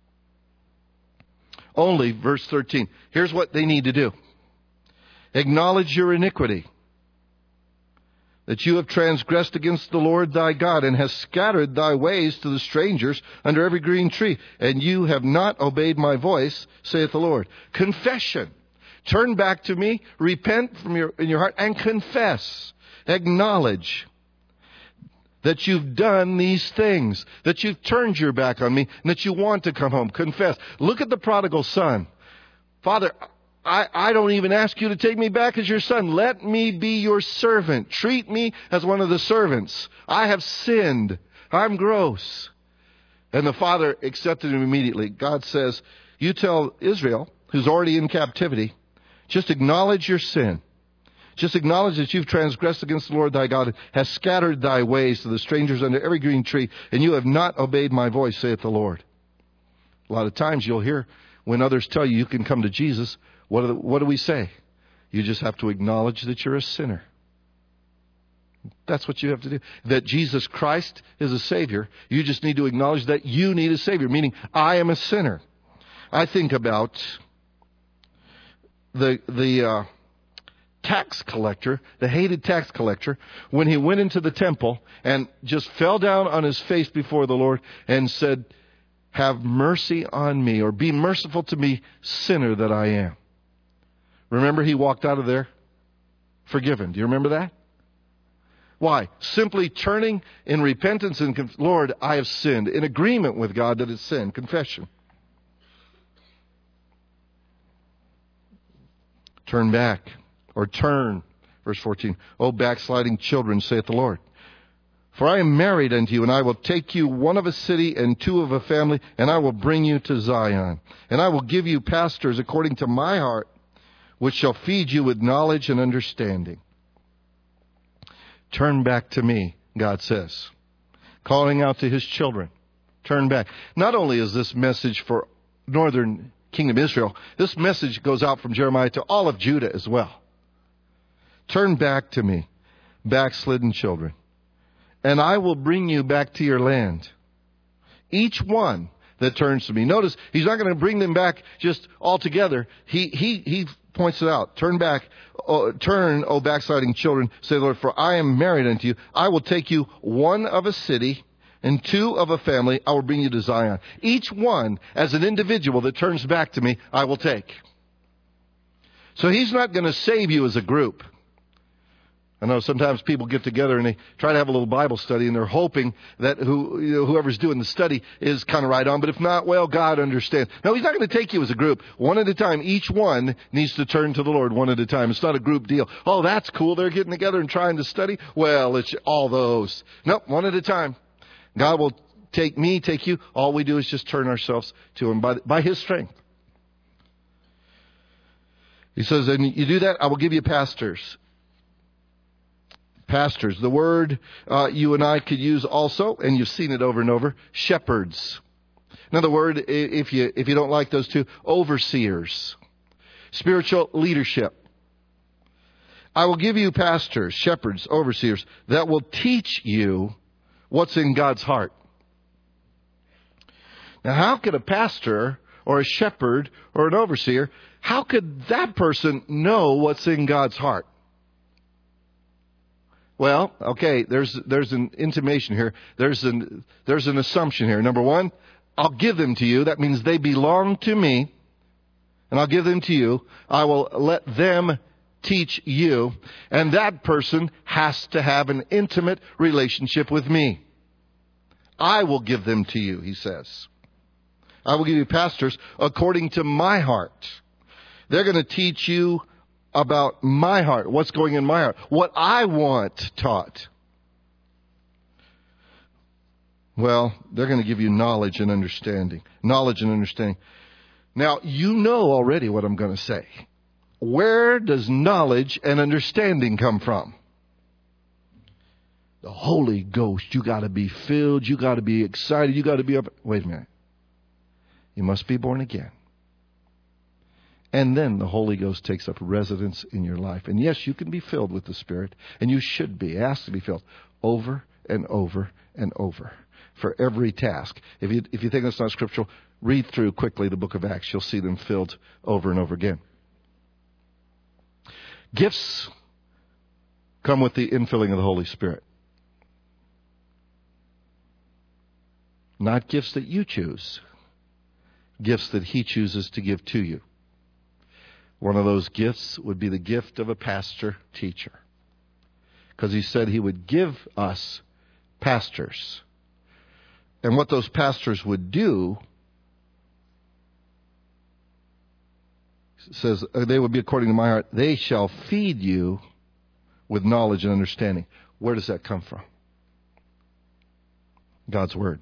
Only, verse 13, here's what they need to do. Acknowledge your iniquity, that you have transgressed against the Lord thy God, and hast scattered thy ways to the strangers under every green tree, and you have not obeyed my voice, saith the Lord. Confession. Turn back to me, repent in your heart, and confess. Acknowledge that you've done these things, that you've turned your back on me, and that you want to come home. Confess. Look at the prodigal son. Father, I don't even ask you to take me back as your son. Let me be your servant. Treat me as one of the servants. I have sinned. I'm gross. And the father accepted him immediately. God says, you tell Israel, who's already in captivity, just acknowledge your sin. Just acknowledge that you've transgressed against the Lord thy God, and hast scattered thy ways to the strangers under every green tree, and you have not obeyed my voice, saith the Lord. A lot of times you'll hear when others tell you can come to Jesus, what do we say? You just have to acknowledge that you're a sinner. That's what you have to do. That Jesus Christ is a Savior. You just need to acknowledge that you need a Savior, meaning I am a sinner. I think about the tax collector, the hated tax collector, when he went into the temple and just fell down on his face before the Lord and said, have mercy on me, or be merciful to me, sinner that I am. Remember, he walked out of there forgiven. Do you remember that? Why? Simply turning in repentance and, Lord, I have sinned, in agreement with God that it's sin. Confession. Turn back, or turn. Verse 14. O backsliding children, saith the Lord. For I am married unto you, and I will take you one of a city and two of a family, and I will bring you to Zion. And I will give you pastors according to my heart, which shall feed you with knowledge and understanding. Turn back to me, God says, calling out to His children. Turn back. Not only is this message for northern kingdom Israel, this message goes out from Jeremiah to all of Judah as well. Turn back to me, backslidden children, and I will bring you back to your land. Each one that turns to me. Notice, He's not going to bring them back just all together. He points it out. Turn back, turn, O backsliding children, say the Lord, for I am married unto you. I will take you one of a city and two of a family. I will bring you to Zion. Each one, as an individual that turns back to me, I will take. So He's not going to save you as a group. I know sometimes people get together and they try to have a little Bible study, and they're hoping that whoever's doing the study is kind of right on. But if not, well, God understands. No, He's not going to take you as a group. One at a time. Each one needs to turn to the Lord one at a time. It's not a group deal. Oh, that's cool. They're getting together and trying to study. Well, it's all those. Nope, one at a time. God will take me, take you. All we do is just turn ourselves to Him by His strength. He says, and you do that, I will give you pastors. Pastors. The word you and I could use also, and you've seen it over and over, shepherds. Another word, if you don't like those two, overseers. Spiritual leadership. I will give you pastors, shepherds, overseers, that will teach you what's in God's heart. Now, how could a pastor or a shepherd or an overseer, how could that person know what's in God's heart? Well, okay, there's an intimation here. There's an assumption here. Number one, I'll give them to you. That means they belong to me, and I'll give them to you. I will let them teach you, and that person has to have an intimate relationship with me. I will give them to you, He says. I will give you pastors according to my heart. They're going to teach you about my heart, what's going in my heart, what I want taught. Well, they're going to give you knowledge and understanding. Knowledge and understanding. Now, you know already what I'm going to say. Where does knowledge and understanding come from? The Holy Ghost. You got to be filled. You got to be excited. You got to be up. Wait a minute. You must be born again. And then the Holy Ghost takes up residence in your life. And yes, you can be filled with the Spirit. And you should be asked to be filled over and over and over. for every task. If you think that's not scriptural, read through quickly the book of Acts. You'll see them filled over and over again. Gifts come with the infilling of the Holy Spirit. Not gifts that you choose. Gifts that He chooses to give to you. One of those gifts would be the gift of a pastor teacher. Because He said He would give us pastors. And what those pastors would do, says, they would be according to my heart, they shall feed you with knowledge and understanding. Where does that come from? God's Word.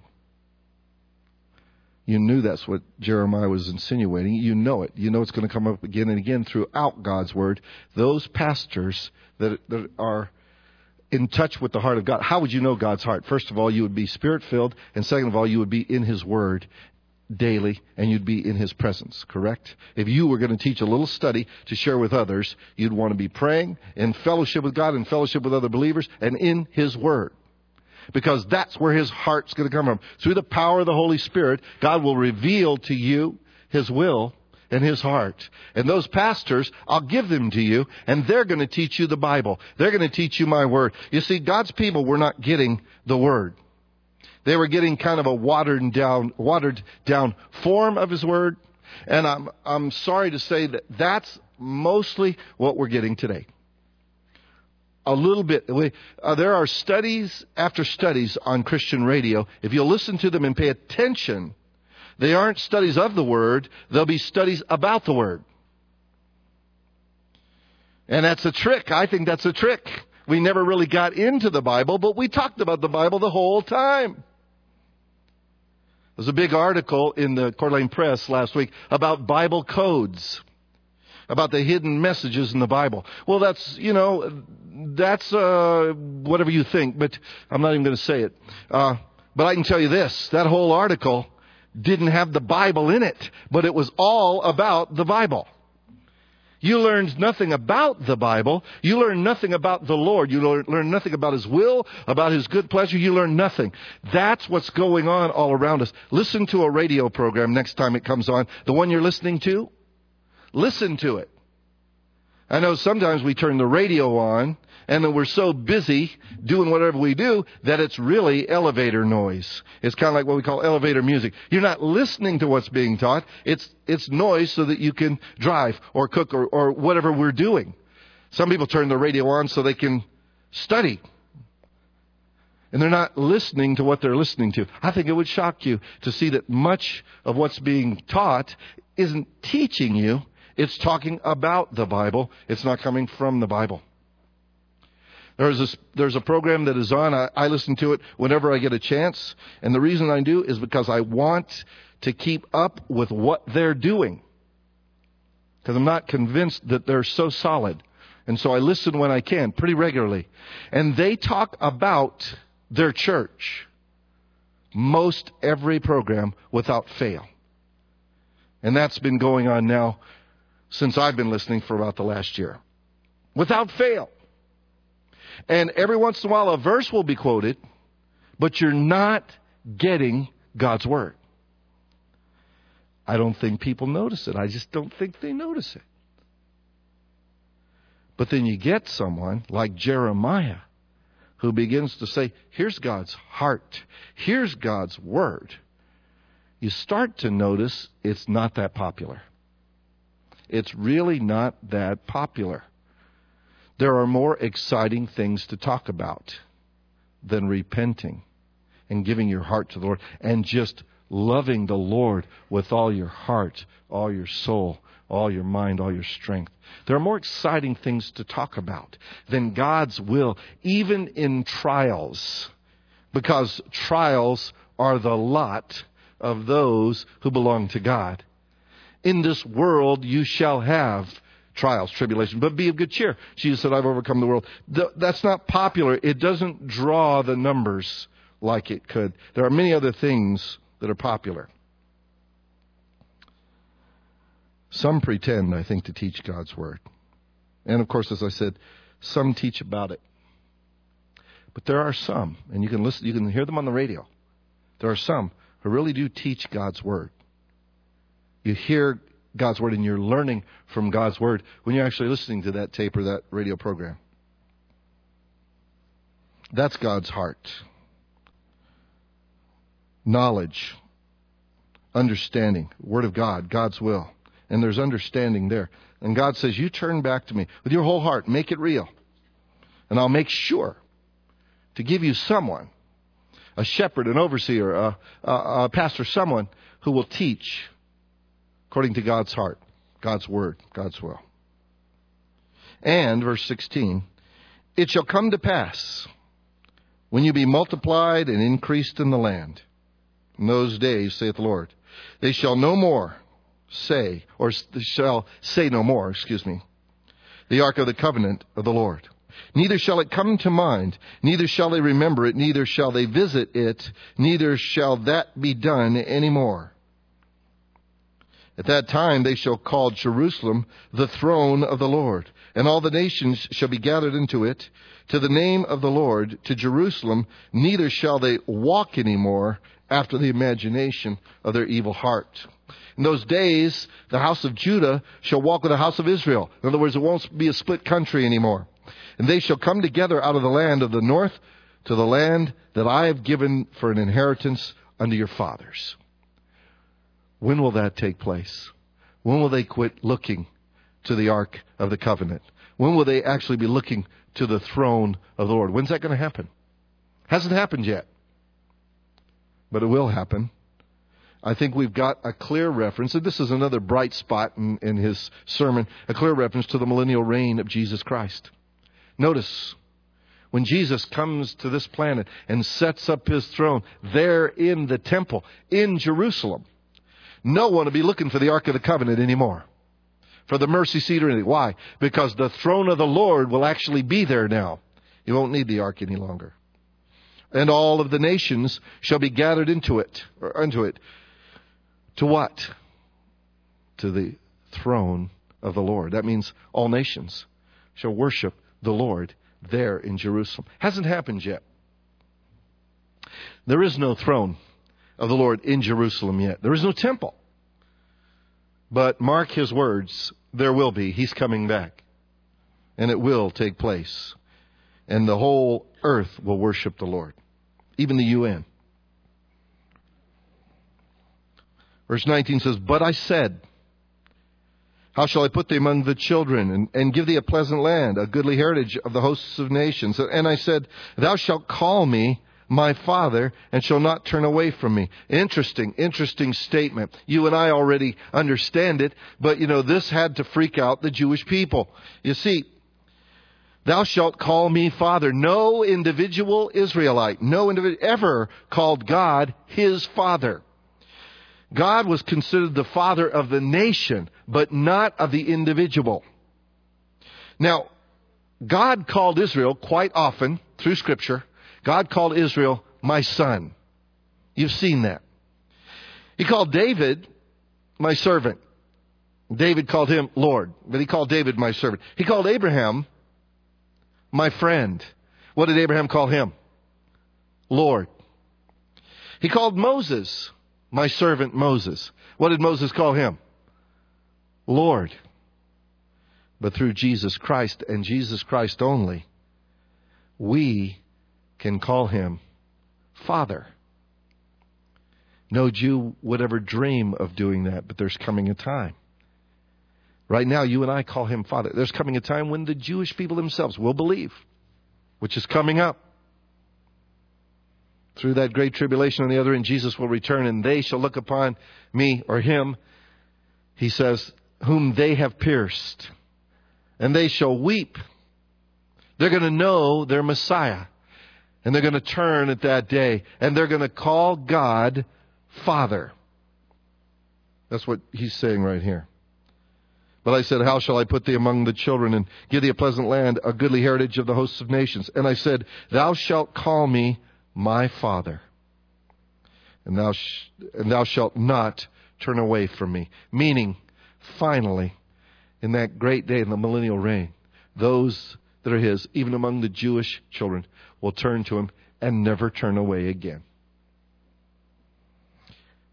You knew that's what Jeremiah was insinuating. You know it. You know it's going to come up again and again throughout God's Word. Those pastors that are in touch with the heart of God. How would you know God's heart? First of all, you would be Spirit-filled. And second of all, you would be in His Word daily, and you'd be in His presence, correct? If you were going to teach a little study to share with others, you'd want to be praying in fellowship with God and fellowship with other believers and in His Word. Because that's where His heart's going to come from. Through the power of the Holy Spirit, God will reveal to you His will and His heart. And those pastors, I'll give them to you, and they're going to teach you the Bible. They're going to teach you my Word. You see, God's people were not getting the Word. They were getting kind of a watered down form of His Word. And I'm sorry to say that that's mostly what we're getting today. A little bit. There are studies after studies on Christian radio. If you'll listen to them and pay attention, they aren't studies of the Word. They'll be studies about the Word. And that's a trick. I think that's a trick. We never really got into the Bible, but we talked about the Bible the whole time. There's a big article in the Coeur d'Alene Press last week about Bible codes, about the hidden messages in the Bible. Well, that's whatever you think, but I'm not even going to say it. But I can tell you this, that whole article didn't have the Bible in it, but it was all about the Bible. You learned nothing about the Bible. You learned nothing about the Lord. You learned nothing about His will, about His good pleasure. You learned nothing. That's what's going on all around us. Listen to a radio program next time it comes on. The one you're listening to, listen to it. I know sometimes we turn the radio on and then we're so busy doing whatever we do that it's really elevator noise. It's kind of like what we call elevator music. You're not listening to what's being taught. It's noise so that you can drive or cook or whatever we're doing. Some people turn the radio on so they can study. And they're not listening to what they're listening to. I think it would shock you to see that much of what's being taught isn't teaching you. It's talking about the Bible. It's not coming from the Bible. There's a program that is on. I listen to it whenever I get a chance. And the reason I do is because I want to keep up with what they're doing. Because I'm not convinced that they're so solid. And so I listen when I can, pretty regularly. And they talk about their church. Most every program without fail. And that's been going on now since I've been listening for about the last year. Without fail. And every once in a while a verse will be quoted, but you're not getting God's Word. I don't think people notice it. I just don't think they notice it. But then you get someone like Jeremiah who begins to say, here's God's heart. Here's God's Word. You start to notice it's not that popular. It's really not that popular. There are more exciting things to talk about than repenting and giving your heart to the Lord and just loving the Lord with all your heart, all your soul, all your mind, all your strength. There are more exciting things to talk about than God's will, even in trials, because trials are the lot of those who belong to God. In this world you shall have trials, tribulation, but be of good cheer. Jesus said, I've overcome the world. That's not popular. It doesn't draw the numbers like it could. There are many other things that are popular. Some pretend, I think, to teach God's Word. And of course, as I said, some teach about it. But there are some, and you can listen, you can hear them on the radio, there are some who really do teach God's Word. You hear God's Word and you're learning from God's Word when you're actually listening to that tape or that radio program. That's God's heart. Knowledge, understanding, Word of God, God's will. And there's understanding there. And God says, you turn back to me with your whole heart, make it real. And I'll make sure to give you someone, a shepherd, an overseer, a pastor, someone who will teach according to God's heart, God's Word, God's will. And, verse 16, it shall come to pass when you be multiplied and increased in the land. In those days, saith the Lord, they shall no more say, or shall say no more, the ark of the covenant of the Lord. Neither shall it come to mind, neither shall they remember it, neither shall they visit it, neither shall that be done any more. At that time they shall call Jerusalem the throne of the Lord, and all the nations shall be gathered into it, to the name of the Lord, to Jerusalem, neither shall they walk any more after the imagination of their evil heart. In those days, the house of Judah shall walk with the house of Israel. In other words, it won't be a split country anymore. And they shall come together out of the land of the north to the land that I have given for an inheritance unto your fathers. When will that take place? When will they quit looking to the Ark of the Covenant? When will they actually be looking to the throne of the Lord? When's that going to happen? Hasn't happened yet. But it will happen. I think we've got a clear reference, and this is another bright spot in his sermon, a clear reference to the millennial reign of Jesus Christ. Notice, when Jesus comes to this planet and sets up his throne there in the temple in Jerusalem, no one will be looking for the Ark of the Covenant anymore, for the mercy seat or anything. Why? Because the throne of the Lord will actually be there now. You won't need the Ark any longer. And all of the nations shall be gathered into it, or unto it. To what? To the throne of the Lord. That means all nations shall worship the Lord there in Jerusalem. Hasn't happened yet. There is no throne of the Lord in Jerusalem yet. There is no temple. But mark his words, there will be. He's coming back. And it will take place. And the whole earth will worship the Lord. Even the UN. Verse 19 says, but I said, how shall I put thee among the children, and give thee a pleasant land, a goodly heritage of the hosts of nations? And I said, thou shalt call me my Father, and shall not turn away from me. Interesting statement. You and I already understand it, but this had to freak out the Jewish people. You see, thou shalt call me Father. No individual Israelite, ever called God his Father. God was considered the father of the nation, but not of the individual. Now, God called Israel quite often, through Scripture, God called Israel my son. You've seen that. He called David my servant. David called him Lord, but he called David my servant. He called Abraham my friend. What did Abraham call him? Lord. He called Moses my servant Moses. What did Moses call him? Lord. But through Jesus Christ and Jesus Christ only, we can call him Father. No Jew would ever dream of doing that, but there's coming a time. Right now, you and I call him Father. There's coming a time when the Jewish people themselves will believe, which is coming up. Through that great tribulation on the other end, Jesus will return, and they shall look upon me, or him, he says, whom they have pierced. And they shall weep. They're going to know their Messiah. And they're going to turn at that day. And they're going to call God Father. That's what he's saying right here. But I said, how shall I put thee among the children, and give thee a pleasant land, a goodly heritage of the hosts of nations? And I said, thou shalt call me my Father, and thou shalt not turn away from me. Meaning, finally, in that great day in the millennial reign, those that are his, even among the Jewish children, will turn to him and never turn away again.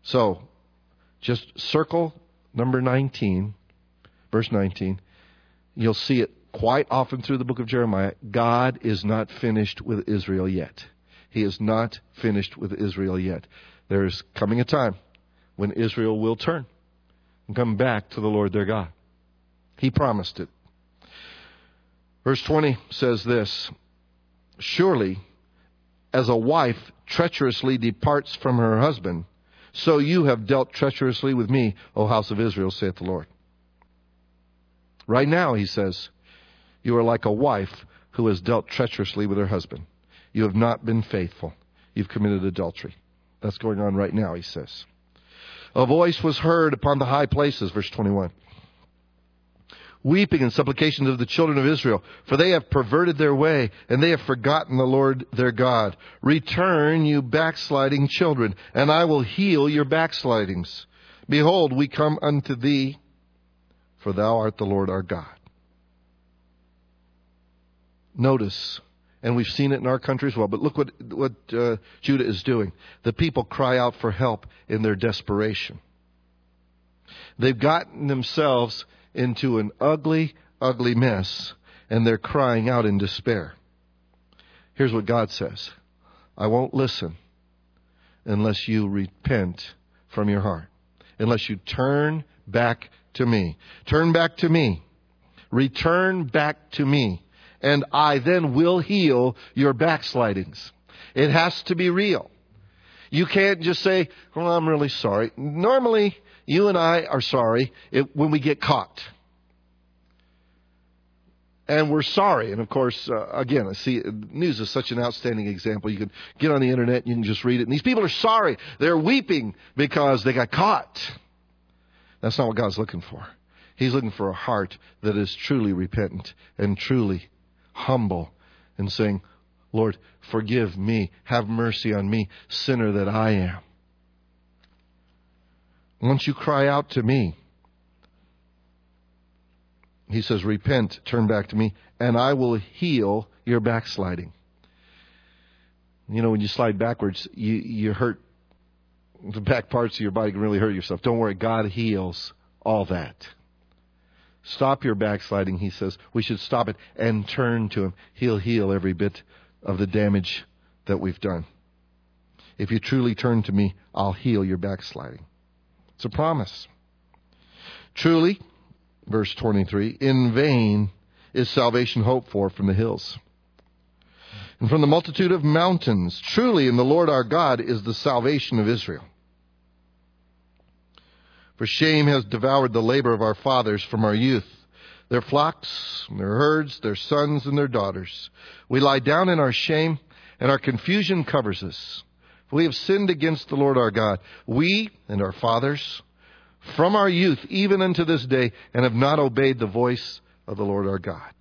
So, just circle number 19, verse 19. You'll see it quite often through the book of Jeremiah. God is not finished with Israel yet. He is not finished with Israel yet. There is coming a time when Israel will turn and come back to the Lord their God. He promised it. Verse 20 says this, surely as a wife treacherously departs from her husband, so you have dealt treacherously with me, O house of Israel, saith the Lord. Right now, he says, you are like a wife who has dealt treacherously with her husband. You have not been faithful. You've committed adultery. That's going on right now, he says. A voice was heard upon the high places, verse 21. Weeping and supplications of the children of Israel, for they have perverted their way, and they have forgotten the Lord their God. Return, you backsliding children, and I will heal your backslidings. Behold, we come unto thee, for thou art the Lord our God. Notice, and we've seen it in our country as well, but look what Judah is doing. The people cry out for help in their desperation. They've gotten themselves into an ugly, ugly mess, and they're crying out in despair. Here's what God says. I won't listen unless you repent from your heart, unless you turn back to me. Turn back to me. Return back to me. And I then will heal your backslidings. It has to be real. You can't just say, well, I'm really sorry. Normally, you and I are sorry when we get caught. And we're sorry. And of course, again, I see news is such an outstanding example. You can get on the internet and you can just read it. And these people are sorry. They're weeping because they got caught. That's not what God's looking for. He's looking for a heart that is truly repentant and truly humble and saying, Lord, forgive me. Have mercy on me, sinner that I am. Once you cry out to me, he says, repent, turn back to me, and I will heal your backsliding. You know, when you slide backwards, you hurt. The back parts of your body can really hurt yourself. Don't worry, God heals all that. Stop your backsliding, he says. We should stop it and turn to him. He'll heal every bit of the damage that we've done. If you truly turn to me, I'll heal your backsliding. It's a promise. Truly, verse 23, in vain is salvation hoped for from the hills and from the multitude of mountains. Truly in the Lord our God is the salvation of Israel. For shame has devoured the labor of our fathers from our youth, their flocks, their herds, their sons and their daughters. We lie down in our shame, and our confusion covers us. For we have sinned against the Lord our God, we and our fathers, from our youth even unto this day, and have not obeyed the voice of the Lord our God.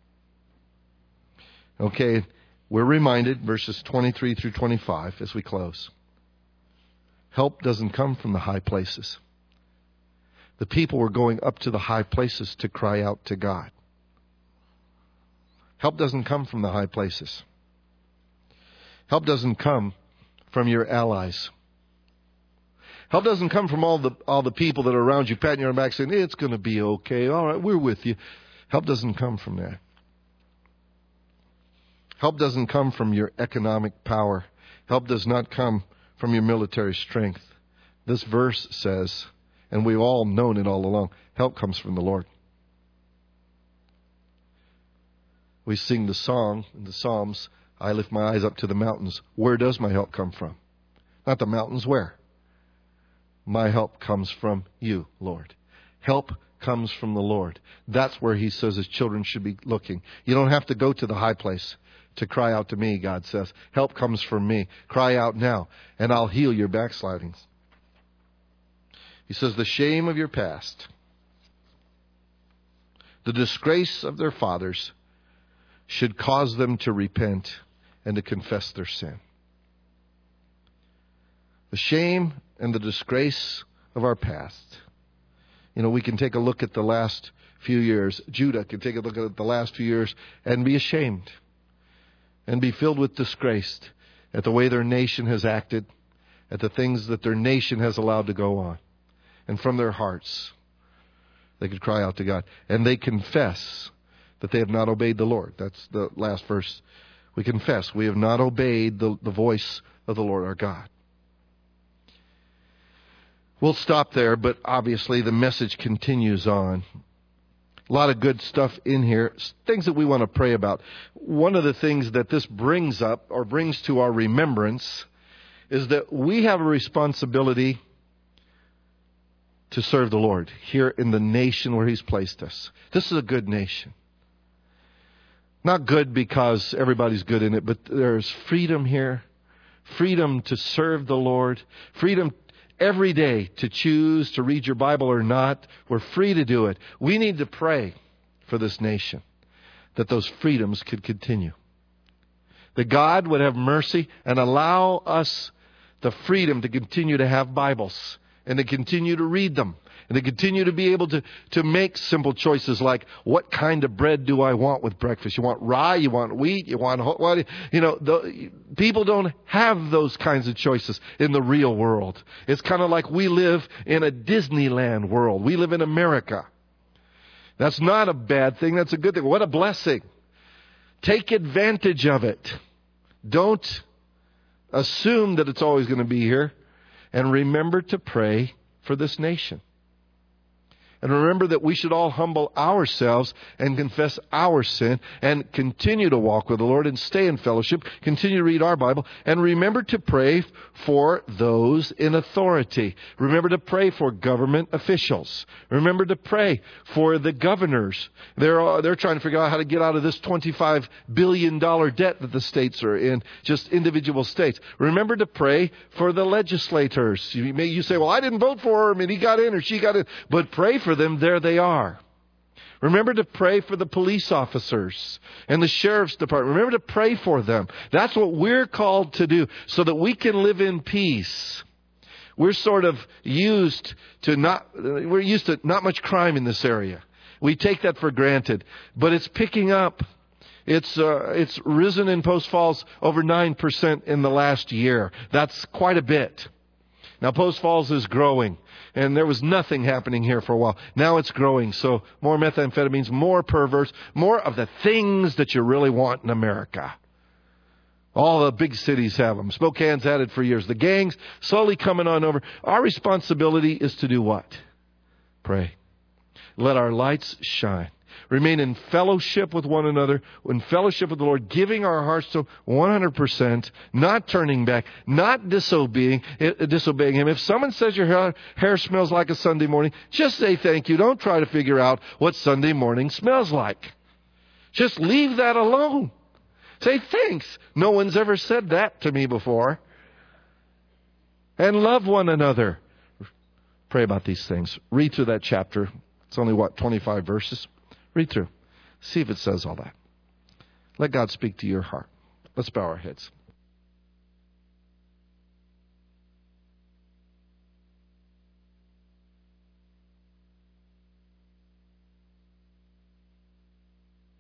Okay, we're reminded, verses 23 through 25, as we close. Help doesn't come from the high places. The people were going up to the high places to cry out to God. Help doesn't come from the high places. Help doesn't come from your allies. Help doesn't come from all the people that are around you patting you on the back saying, it's going to be okay. All right, we're with you. Help doesn't come from that. Help doesn't come from your economic power. Help does not come from your military strength. This verse says, and we've all known it all along, help comes from the Lord. We sing the song in the Psalms, I lift my eyes up to the mountains. Where does my help come from? Not the mountains, where? My help comes from you, Lord. Help comes from the Lord. That's where he says his children should be looking. You don't have to go to the high place to cry out to me, God says. Help comes from me. Cry out now, and I'll heal your backslidings. He says, the shame of your past, the disgrace of their fathers should cause them to repent and to confess their sin. The shame and the disgrace of our past. You know, we can take a look at the last few years. Judah can take a look at the last few years and be ashamed and be filled with disgrace at the way their nation has acted, at the things that their nation has allowed to go on. And from their hearts, they could cry out to God. And they confess that they have not obeyed the Lord. That's the last verse. We confess we have not obeyed the voice of the Lord our God. We'll stop there, but obviously the message continues on. A lot of good stuff in here, things that we want to pray about. One of the things that this brings up or brings to our remembrance is that we have a responsibility to serve the Lord here in the nation where He's placed us. This is a good nation. Not good because everybody's good in it, but there's freedom here. Freedom to serve the Lord. Freedom every day to choose to read your Bible or not. We're free to do it. We need to pray for this nation that those freedoms could continue. That God would have mercy and allow us the freedom to continue to have Bibles and to continue to read them and to continue to be able to make simple choices like, what kind of bread do I want with breakfast? You want rye? You want wheat? You want what? People don't have those kinds of choices in the real world. It's kind of like we live in a Disneyland world. We live in America. That's not a bad thing. That's a good thing. What a blessing. Take advantage of it. Don't assume that it's always going to be here. And remember to pray for this nation. And remember that we should all humble ourselves and confess our sin and continue to walk with the Lord and stay in fellowship, continue to read our Bible, and remember to pray for those in authority. Remember to pray for government officials. Remember to pray for the governors. They're trying to figure out how to get out of this $25 billion debt that the states are in, just individual states. Remember to pray for the legislators. You say, well, I didn't vote for him and he got in or she got in. But pray for them, there they are. Remember to pray for the police officers and the sheriff's department. Remember to pray for them. That's what we're called to do so that we can live in peace. We're sort of used to not much crime in this area. We take that for granted, but it's picking up. It's risen in Post Falls over 9% in the last year. That's quite a bit. Now, Post Falls is growing, and there was nothing happening here for a while. Now it's growing, so more methamphetamines, more perverts, more of the things that you really want in America. All the big cities have them. Spokane's had it for years. The gangs slowly coming on over. Our responsibility is to do what? Pray. Let our lights shine. Remain in fellowship with one another, in fellowship with the Lord, giving our hearts to 100%, not turning back, not disobeying Him. If someone says your hair smells like a Sunday morning, just say thank you. Don't try to figure out what Sunday morning smells like. Just leave that alone. Say thanks. No one's ever said that to me before. And love one another. Pray about these things. Read through that chapter. It's only, 25 verses? Read through. See if it says all that. Let God speak to your heart. Let's bow our heads.